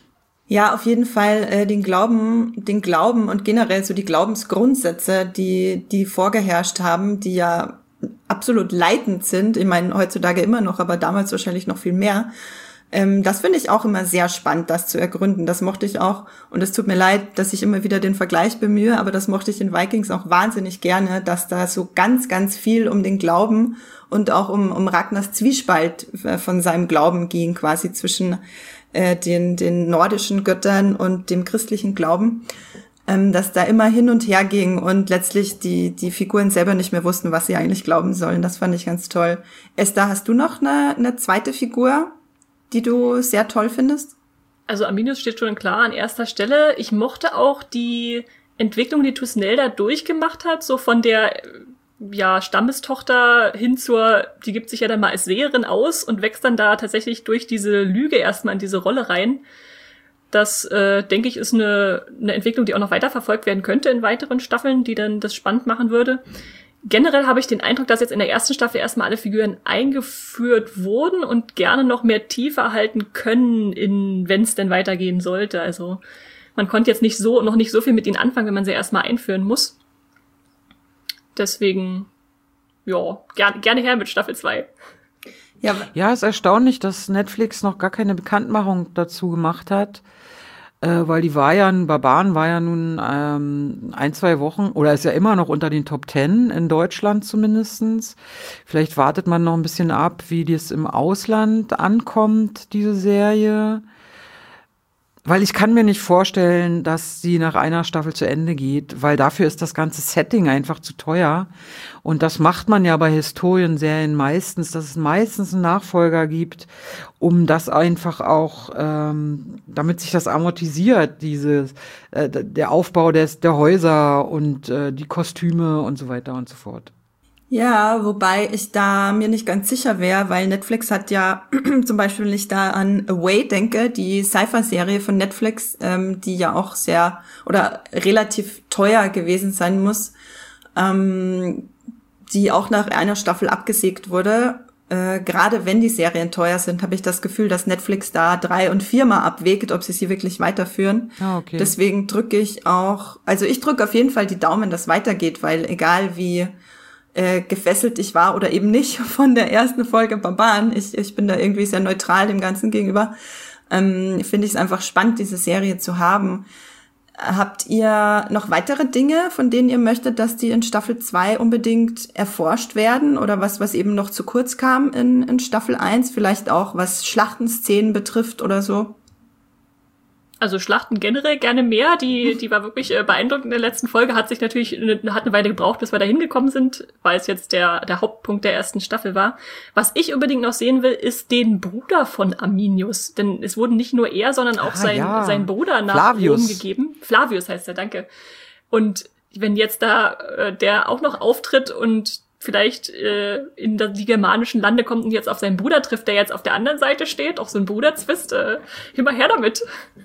Ja, auf jeden Fall äh, den Glauben, den Glauben und generell so die Glaubensgrundsätze, die die vorgeherrscht haben, die ja absolut leitend sind. Ich meine, heutzutage immer noch, aber damals wahrscheinlich noch viel mehr. Ähm, das finde ich auch immer sehr spannend, das zu ergründen. Das mochte ich auch. Und es tut mir leid, dass ich immer wieder den Vergleich bemühe, aber das mochte ich in Vikings auch wahnsinnig gerne, dass da so ganz, ganz viel um den Glauben und auch um, um Ragnars Zwiespalt von seinem Glauben ging, quasi zwischen äh, den, den nordischen Göttern und dem christlichen Glauben. Ähm, dass da immer hin und her ging und letztlich die, die Figuren selber nicht mehr wussten, was sie eigentlich glauben sollen. Das fand ich ganz toll. Esther, hast du noch eine, eine zweite Figur, die du sehr toll findest? Also Arminius steht schon klar an erster Stelle. Ich mochte auch die Entwicklung, die Thusnelda durchgemacht hat, so von der ja Stammestochter hin zur, die gibt sich ja dann mal als Seherin aus und wächst dann da tatsächlich durch diese Lüge erstmal in diese Rolle rein. Das, äh, denke ich, ist eine, eine Entwicklung, die auch noch weiterverfolgt werden könnte in weiteren Staffeln, die dann das spannend machen würde. Generell habe ich den Eindruck, dass jetzt in der ersten Staffel erstmal alle Figuren eingeführt wurden und gerne noch mehr Tiefe erhalten können, in, wenn es denn weitergehen sollte. Also man konnte jetzt nicht so noch nicht so viel mit ihnen anfangen, wenn man sie erstmal einführen muss. Deswegen, ja, gerne, gerne her mit Staffel zwei. Ja, ja, ist erstaunlich, dass Netflix noch gar keine Bekanntmachung dazu gemacht hat. Äh, weil die war ja, Barbaren war ja nun ähm, ein, zwei Wochen, oder ist ja immer noch unter den Top Ten in Deutschland zumindestens. Vielleicht wartet man noch ein bisschen ab, wie das im Ausland ankommt, diese Serie. Weil ich kann mir nicht vorstellen, dass sie nach einer Staffel zu Ende geht, weil dafür ist das ganze Setting einfach zu teuer. Und das macht man ja bei Historienserien meistens, dass es meistens einen Nachfolger gibt, um das einfach auch, ähm, damit sich das amortisiert, diese, äh, der Aufbau des, der Häuser und äh, die Kostüme und so weiter und so fort. Ja, wobei ich da mir nicht ganz sicher wäre, weil Netflix hat ja zum Beispiel, wenn ich da an Away denke, die Sci-Fi-Serie von Netflix, ähm, die ja auch sehr oder relativ teuer gewesen sein muss, ähm, die auch nach einer Staffel abgesägt wurde. Äh, gerade wenn die Serien teuer sind, habe ich das Gefühl, dass Netflix da drei- und viermal abwägt, ob sie sie wirklich weiterführen. Ah, okay. Deswegen drücke ich auch, also ich drücke auf jeden Fall die Daumen, dass weitergeht, weil egal wie Äh, gefesselt ich war oder eben nicht von der ersten Folge Barbaren. Ich, ich bin da irgendwie sehr neutral dem Ganzen gegenüber. Ähm, finde ich es einfach spannend, diese Serie zu haben. Habt ihr noch weitere Dinge, von denen ihr möchtet, dass die in Staffel zwei unbedingt erforscht werden? Oder was, was eben noch zu kurz kam in, in Staffel eins? Vielleicht auch, was Schlachtenszenen betrifft oder so? Also Schlachten generell gerne mehr. Die, die war wirklich äh, beeindruckend in der letzten Folge. Hat sich natürlich, eine, hat eine Weile gebraucht, bis wir da hingekommen sind, weil es jetzt der, der Hauptpunkt der ersten Staffel war. Was ich unbedingt noch sehen will, ist den Bruder von Arminius. Denn es wurden nicht nur er, sondern auch ah, sein, ja. sein Bruder nach Flavius. Rom gegeben. Flavius heißt er, danke. Und wenn jetzt da äh, der auch noch auftritt und vielleicht äh, in die germanischen Lande kommt und jetzt auf seinen Bruder trifft, der jetzt auf der anderen Seite steht, auch so ein Bruderzwist, äh, immer her damit.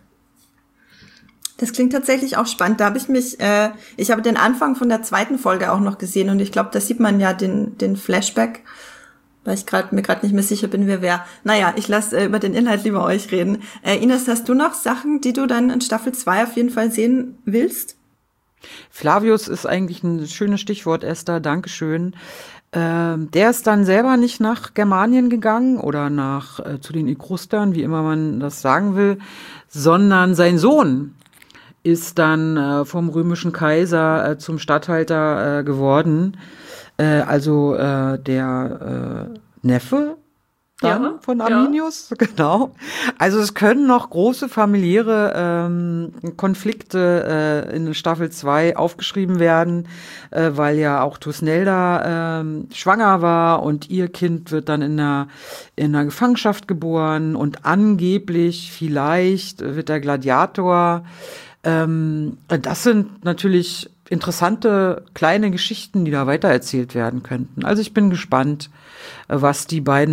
Das klingt tatsächlich auch spannend. Da habe ich mich, äh, ich habe den Anfang von der zweiten Folge auch noch gesehen und ich glaube, da sieht man ja den den Flashback, weil ich gerade mir gerade nicht mehr sicher bin, wer wer. Naja, ich lasse äh, über den Inhalt lieber euch reden. Äh, Ines, hast du noch Sachen, die du dann in Staffel zwei auf jeden Fall sehen willst? Flavius ist eigentlich ein schönes Stichwort, Esther, Dankeschön. Ähm, der ist dann selber nicht nach Germanien gegangen oder nach äh, zu den Etrusktern, wie immer man das sagen will, sondern sein Sohn ist dann äh, vom römischen Kaiser äh, zum Statthalter äh, geworden. Äh, also äh, der äh, Neffe dann ja, von Arminius, ja. Genau. Also es können noch große familiäre ähm, Konflikte äh, in Staffel zwei aufgeschrieben werden, äh, weil ja auch Thusnelda äh, schwanger war und ihr Kind wird dann in einer, in einer Gefangenschaft geboren und angeblich vielleicht wird der Gladiator. Ähm, das sind natürlich interessante kleine Geschichten, die da weitererzählt werden könnten. Also ich bin gespannt, was die beiden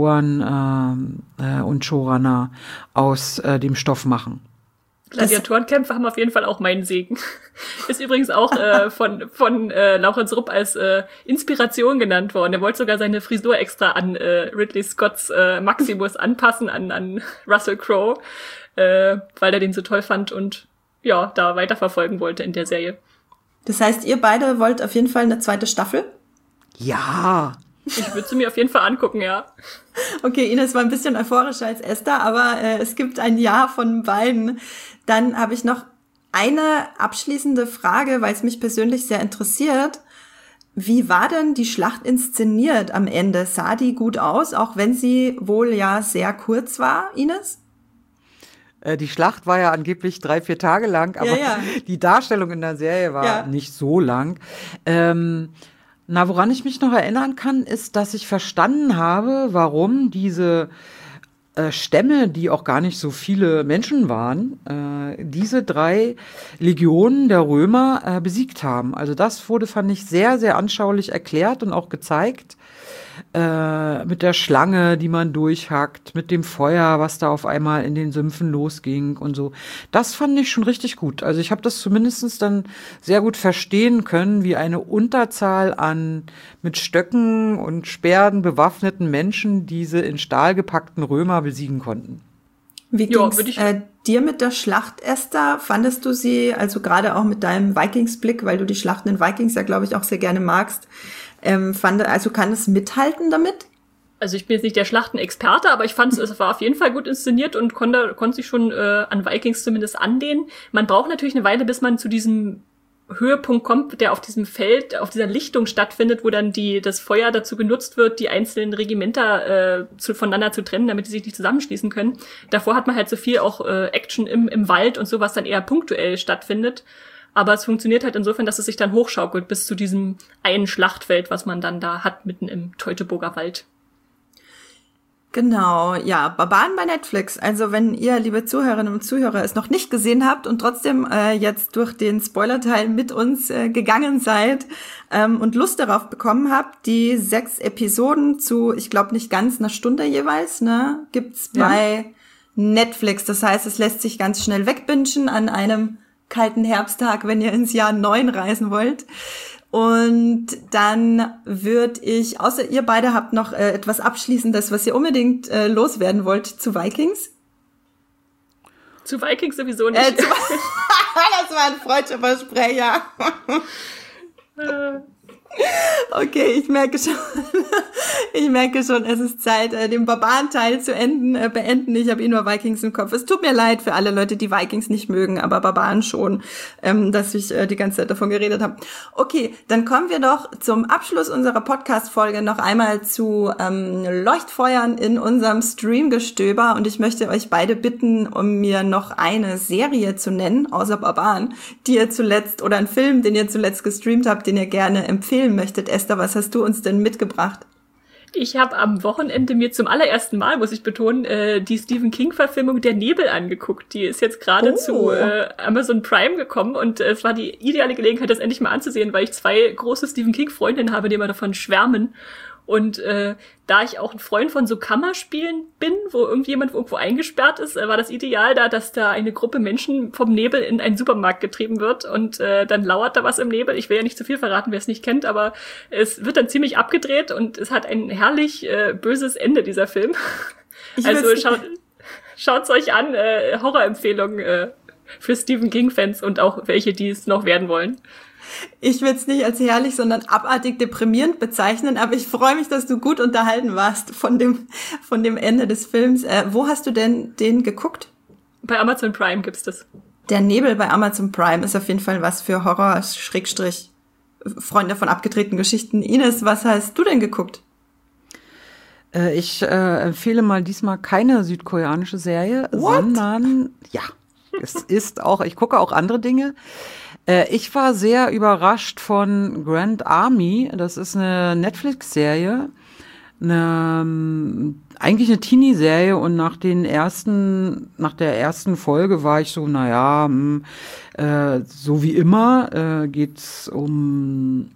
Autoren äh, äh, und Showrunner aus äh, dem Stoff machen. Gladiatorenkämpfe haben auf jeden Fall auch meinen Segen. Ist übrigens auch äh, von von äh, Laurenz Rupp als äh, Inspiration genannt worden. Er wollte sogar seine Frisur extra an äh, Ridley Scotts äh, Maximus anpassen, an an Russell Crowe, äh, weil er den so toll fand und ja, da weiterverfolgen wollte in der Serie. Das heißt, ihr beide wollt auf jeden Fall eine zweite Staffel? Ja. Ich würde sie mir auf jeden Fall angucken, ja. Okay, Ines war ein bisschen euphorischer als Esther, aber äh, es gibt ein Ja von beiden. Dann habe ich noch eine abschließende Frage, weil es mich persönlich sehr interessiert. Wie war denn die Schlacht inszeniert am Ende? Sah die gut aus, auch wenn sie wohl ja sehr kurz war, Ines? Die Schlacht war ja angeblich drei, vier Tage lang, aber ja, ja. die Darstellung in der Serie war ja. nicht so lang. Ähm, na, woran ich mich noch erinnern kann, ist, dass ich verstanden habe, warum diese äh, Stämme, die auch gar nicht so viele Menschen waren, äh, diese drei Legionen der Römer äh, besiegt haben. Also das wurde, fand ich, sehr, sehr anschaulich erklärt und auch gezeigt. Äh, mit der Schlange, die man durchhackt, mit dem Feuer, was da auf einmal in den Sümpfen losging und so. Das fand ich schon richtig gut. Also ich habe das zumindest dann sehr gut verstehen können, wie eine Unterzahl an mit Stöcken und Speeren bewaffneten Menschen diese in Stahl gepackten Römer besiegen konnten. Wie ging's äh, dir mit der Schlacht, Esther? Fandest du sie, also gerade auch mit deinem Vikingsblick, weil du die Schlachten in Vikings ja, glaube ich, auch sehr gerne magst, ähm, fand, also kann es mithalten damit? Also ich bin jetzt nicht der Schlachtenexperte, aber ich fand es, es war auf jeden Fall gut inszeniert und konnte, konnte sich schon äh, an Vikings zumindest anlehnen. Man braucht natürlich eine Weile, bis man zu diesem Höhepunkt kommt, der auf diesem Feld, auf dieser Lichtung stattfindet, wo dann die das Feuer dazu genutzt wird, die einzelnen Regimenter äh, zu, voneinander zu trennen, damit sie sich nicht zusammenschließen können. Davor hat man halt so viel auch äh, Action im, im Wald und so, was dann eher punktuell stattfindet. Aber es funktioniert halt insofern, dass es sich dann hochschaukelt bis zu diesem einen Schlachtfeld, was man dann da hat, mitten im Teutoburger Wald. Genau, ja, Barbaren bei Netflix. Also wenn ihr, liebe Zuhörerinnen und Zuhörer, es noch nicht gesehen habt und trotzdem äh, jetzt durch den Spoilerteil mit uns äh, gegangen seid ähm, und Lust darauf bekommen habt, die sechs Episoden zu, ich glaube nicht ganz einer Stunde jeweils, ne, gibt's bei ja. Netflix. Das heißt, es lässt sich ganz schnell wegbingen an einem kalten Herbsttag, wenn ihr ins Jahr neun reisen wollt. Und dann würde ich, außer ihr beide habt noch äh, etwas Abschließendes, was ihr unbedingt äh, loswerden wollt zu Vikings. Zu Vikings sowieso nicht. Äh, zu das war ein freudscher Versprecher. Okay, ich merke schon, ich merke schon, es ist Zeit, den Barbarenteil zu enden, äh, beenden. Ich habe eh nur Vikings im Kopf. Es tut mir leid für alle Leute, die Vikings nicht mögen, aber Barbaren schon, ähm, dass ich äh, die ganze Zeit davon geredet habe. Okay, dann kommen wir doch zum Abschluss unserer Podcast-Folge noch einmal zu ähm, Leuchtfeuern in unserem Streamgestöber. Und ich möchte euch beide bitten, um mir noch eine Serie zu nennen, außer Barbaren, die ihr zuletzt, oder einen Film, den ihr zuletzt gestreamt habt, den ihr gerne empfehlen möchtet. Esther, was hast du uns denn mitgebracht? Ich habe am Wochenende mir zum allerersten Mal, muss ich betonen, äh, die Stephen King-Verfilmung Der Nebel angeguckt. Die ist jetzt gerade oh. zu äh, Amazon Prime gekommen und äh, es war die ideale Gelegenheit, das endlich mal anzusehen, weil ich zwei große Stephen King-Freundinnen habe, die immer davon schwärmen. Und äh, da ich auch ein Freund von so Kammerspielen bin, wo irgendjemand irgendwo eingesperrt ist, äh, war das Ideal da, dass da eine Gruppe Menschen vom Nebel in einen Supermarkt getrieben wird und äh, dann lauert da was im Nebel. Ich will ja nicht zu viel verraten, wer es nicht kennt, aber es wird dann ziemlich abgedreht und es hat ein herrlich äh, böses Ende, dieser Film. Ich also schaut schaut's euch an, äh, Horrorempfehlungen äh, für Stephen King-Fans und auch welche, die es noch werden wollen. Ich würde es nicht als herrlich, sondern abartig deprimierend bezeichnen, aber ich freue mich, dass du gut unterhalten warst von dem von dem Ende des Films. Äh, wo hast du denn den geguckt? Bei Amazon Prime gibt's das. Der Nebel bei Amazon Prime ist auf jeden Fall was für Horror, Schrägstrich, Freunde von abgedrehten Geschichten. Ines, was hast du denn geguckt? Äh, ich äh, empfehle mal diesmal keine südkoreanische Serie, What? sondern, ja, es ist auch, ich gucke auch andere Dinge. Ich war sehr überrascht von Grand Army. Das ist eine Netflix-Serie, eine, eigentlich eine Teenie-Serie. Und nach den ersten, nach der ersten Folge war ich so, naja, äh, so wie immer äh, geht's um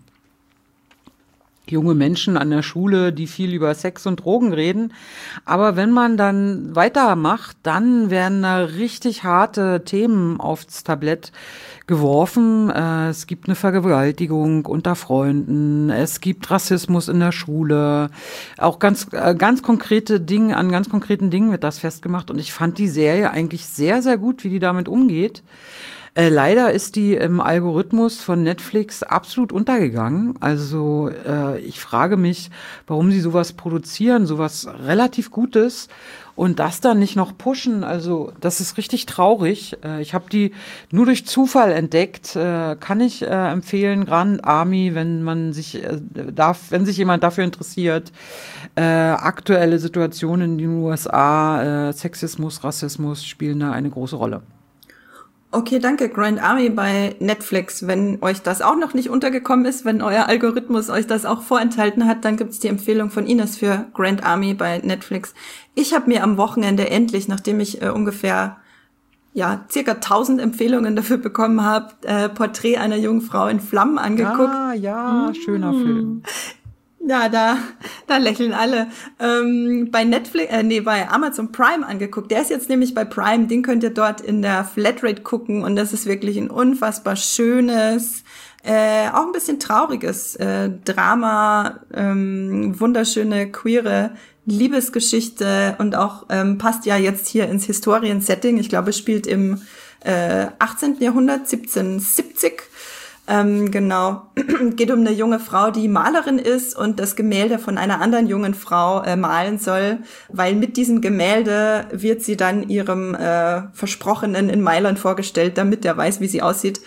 junge Menschen an der Schule, die viel über Sex und Drogen reden. Aber wenn man dann weitermacht, dann werden da richtig harte Themen aufs Tablett geworfen. Äh, es gibt eine Vergewaltigung unter Freunden. Es gibt Rassismus in der Schule. Auch ganz, äh, ganz konkrete Dinge, an ganz konkreten Dingen wird das festgemacht. Und ich fand die Serie eigentlich sehr, sehr gut, wie die damit umgeht. Äh, leider ist die im Algorithmus von Netflix absolut untergegangen. Also äh, ich frage mich, warum sie sowas produzieren, sowas relativ Gutes und das dann nicht noch pushen. Also das ist richtig traurig. Äh, ich habe die nur durch Zufall entdeckt. Äh, kann ich äh, empfehlen, Grand Army, wenn man sich äh, darf, wenn sich jemand dafür interessiert. Äh, aktuelle Situationen in den U S A, äh, Sexismus, Rassismus spielen da eine große Rolle. Okay, danke. Grand Army bei Netflix. Wenn euch das auch noch nicht untergekommen ist, wenn euer Algorithmus euch das auch vorenthalten hat, dann gibt's die Empfehlung von Ines für Grand Army bei Netflix. Ich habe mir am Wochenende endlich, nachdem ich äh, ungefähr ja circa tausend Empfehlungen dafür bekommen habe, äh, Porträt einer jungen Frau in Flammen angeguckt. Ah, ja, schöner mmh. Film. Ja, da, da lächeln alle. Ähm, bei Netflix, äh, nee, bei Amazon Prime angeguckt. Der ist jetzt nämlich bei Prime, den könnt ihr dort in der Flatrate gucken und das ist wirklich ein unfassbar schönes, äh, auch ein bisschen trauriges äh, Drama, ähm, wunderschöne, queere Liebesgeschichte und auch ähm, passt ja jetzt hier ins Historiensetting. Ich glaube, es spielt im äh, achtzehnten Jahrhundert, siebzehnhundertsiebzig. Ähm, genau, geht um eine junge Frau, die Malerin ist und das Gemälde von einer anderen jungen Frau äh, malen soll, weil mit diesem Gemälde wird sie dann ihrem äh, Versprochenen in Mailand vorgestellt, damit er weiß, wie sie aussieht.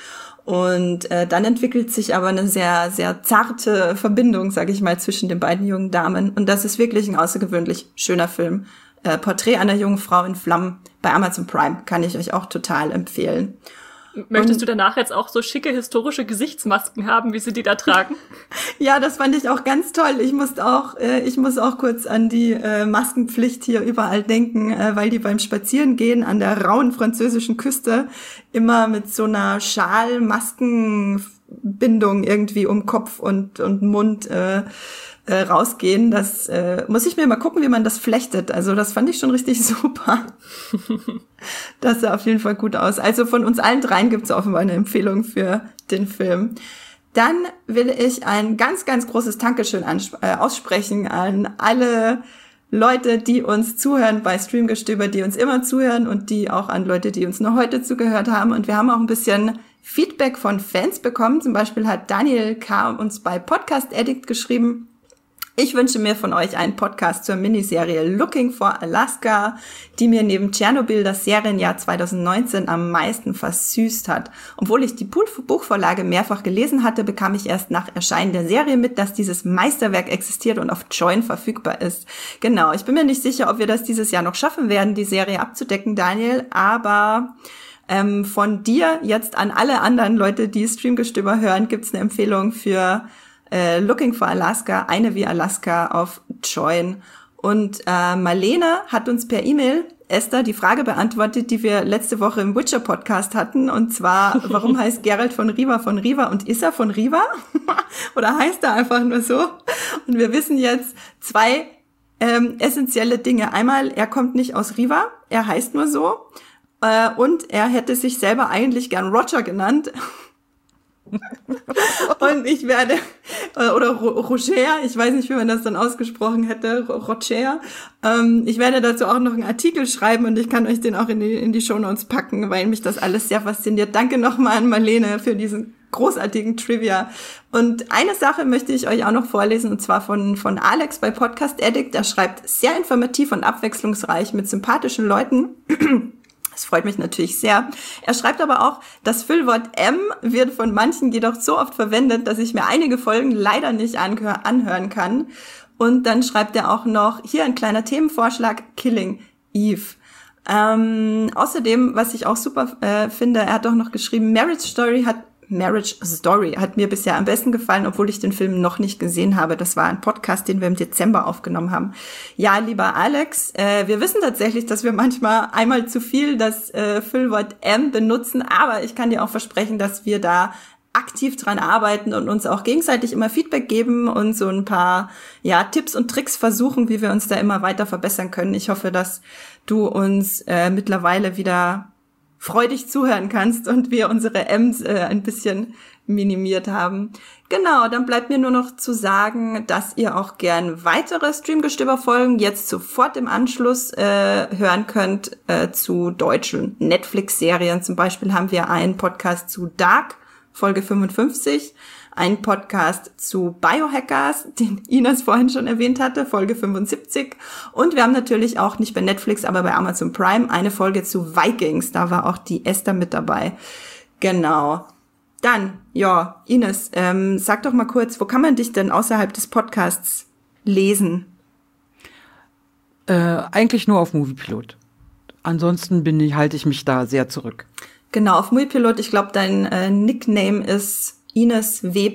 Und äh, dann entwickelt sich aber eine sehr, sehr zarte Verbindung, sage ich mal, zwischen den beiden jungen Damen. Und das ist wirklich ein außergewöhnlich schöner Film. Äh, Porträt einer jungen Frau in Flammen bei Amazon Prime kann ich euch auch total empfehlen. Möchtest und, du danach jetzt auch so schicke historische Gesichtsmasken haben, wie sie die da tragen? Ja, das fand ich auch ganz toll. Ich musste auch, äh, ich muss auch kurz an die äh, Maskenpflicht hier überall denken, äh, weil die beim Spazierengehen an der rauen französischen Küste immer mit so einer Schal-Maskenbindung irgendwie um Kopf und und Mund äh, Äh, rausgehen. Das äh, muss ich mir mal gucken, wie man das flechtet. Also das fand ich schon richtig super. Das sah auf jeden Fall gut aus. Also von uns allen dreien gibt es offenbar eine Empfehlung für den Film. Dann will ich ein ganz, ganz großes Dankeschön ansp- äh, aussprechen an alle Leute, die uns zuhören bei Streamgestöber, die uns immer zuhören und die auch an Leute, die uns nur heute zugehört haben. Und wir haben auch ein bisschen Feedback von Fans bekommen. Zum Beispiel hat Daniel K. uns bei Podcast Addict geschrieben: Ich wünsche mir von euch einen Podcast zur Miniserie Looking for Alaska, die mir neben Tschernobyl das Serienjahr zwanzig neunzehn am meisten versüßt hat. Obwohl ich die Buchvorlage mehrfach gelesen hatte, bekam ich erst nach Erscheinen der Serie mit, dass dieses Meisterwerk existiert und auf Join verfügbar ist. Genau, ich bin mir nicht sicher, ob wir das dieses Jahr noch schaffen werden, die Serie abzudecken, Daniel, aber ähm, von dir jetzt an alle anderen Leute, die Streamgestöber hören, gibt's eine Empfehlung für Looking for Alaska, eine wie Alaska auf Join. Und äh, Marlene hat uns per E-Mail, Esther, die Frage beantwortet, die wir letzte Woche im Witcher-Podcast hatten. Und zwar, warum heißt Geralt von Riva von Riva und ist er von Riva? Oder heißt er einfach nur so? Und wir wissen jetzt zwei ähm, essentielle Dinge. Einmal, er kommt nicht aus Riva, er heißt nur so. Äh, und er hätte sich selber eigentlich gern Roger genannt. Und ich werde, oder Roger, ich weiß nicht, wie man das dann ausgesprochen hätte, Roger, ähm, ich werde dazu auch noch einen Artikel schreiben und ich kann euch den auch in die, in die Shownotes packen, weil mich das alles sehr fasziniert. Danke nochmal an Marlene für diesen großartigen Trivia. Und eine Sache möchte ich euch auch noch vorlesen, und zwar von, von Alex bei Podcast Addict. Er schreibt sehr informativ und abwechslungsreich mit sympathischen Leuten. Das freut mich natürlich sehr. Er schreibt aber auch, das Füllwort M wird von manchen jedoch so oft verwendet, dass ich mir einige Folgen leider nicht angehör- anhören kann. Und dann schreibt er auch noch, hier ein kleiner Themenvorschlag, Killing Eve. Ähm, außerdem, was ich auch super äh, finde, er hat auch noch geschrieben, Marriage Story hat Marriage Story hat mir bisher am besten gefallen, obwohl ich den Film noch nicht gesehen habe. Das war ein Podcast, den wir im Dezember aufgenommen haben. Ja, lieber Alex, äh, wir wissen tatsächlich, dass wir manchmal einmal zu viel das äh, Füllwort M benutzen, aber ich kann dir auch versprechen, dass wir da aktiv dran arbeiten und uns auch gegenseitig immer Feedback geben und so ein paar ja Tipps und Tricks versuchen, wie wir uns da immer weiter verbessern können. Ich hoffe, dass du uns äh, mittlerweile wieder freudig zuhören kannst und wir unsere M's äh, ein bisschen minimiert haben. Genau, dann bleibt mir nur noch zu sagen, dass ihr auch gern weitere Streamgestöber-Folgen jetzt sofort im Anschluss äh, hören könnt äh, zu deutschen Netflix-Serien. Zum Beispiel haben wir einen Podcast zu Dark, Folge fünfundfünfzig, einen Podcast zu Biohackers, den Ines vorhin schon erwähnt hatte, Folge fünfundsiebzig. Und wir haben natürlich auch, nicht bei Netflix, aber bei Amazon Prime, eine Folge zu Vikings. Da war auch die Esther mit dabei. Genau. Dann, ja, Ines, ähm, sag doch mal kurz, wo kann man dich denn außerhalb des Podcasts lesen? Äh, eigentlich nur auf Moviepilot. Ansonsten bin ich, halte ich mich da sehr zurück. Genau, auf Moviepilot. Ich glaube, dein äh, Nickname ist Ines W.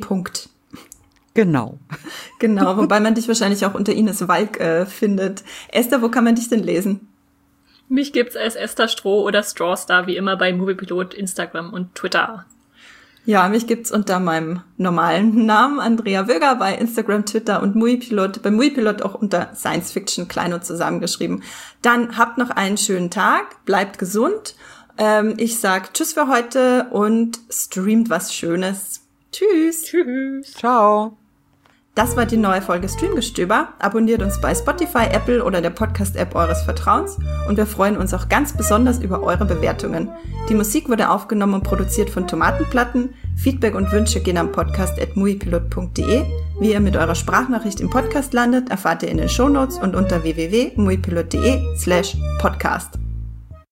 Genau. Genau, wobei man dich wahrscheinlich auch unter Ines Walk äh, findet. Esther, wo kann man dich denn lesen? Mich gibt's als Esther Stroh oder Strawstar, wie immer bei Moviepilot, Instagram und Twitter. Ja, mich gibt's unter meinem normalen Namen, Andrea Wöger, bei Instagram, Twitter und Moviepilot. Bei Moviepilot auch unter Science Fiction, klein und zusammengeschrieben. Dann habt noch einen schönen Tag, bleibt gesund. Ähm, ich sag Tschüss für heute und streamt was Schönes. Tschüss. Tschüss. Ciao. Das war die neue Folge Streamgestöber. Abonniert uns bei Spotify, Apple oder der Podcast-App eures Vertrauens und wir freuen uns auch ganz besonders über eure Bewertungen. Die Musik wurde aufgenommen und produziert von Tomatenplatten. Feedback und Wünsche gehen am podcast at moviepilot punkt de. Wie ihr mit eurer Sprachnachricht im Podcast landet, erfahrt ihr in den Shownotes und unter w w w punkt moviepilot punkt de slash podcast.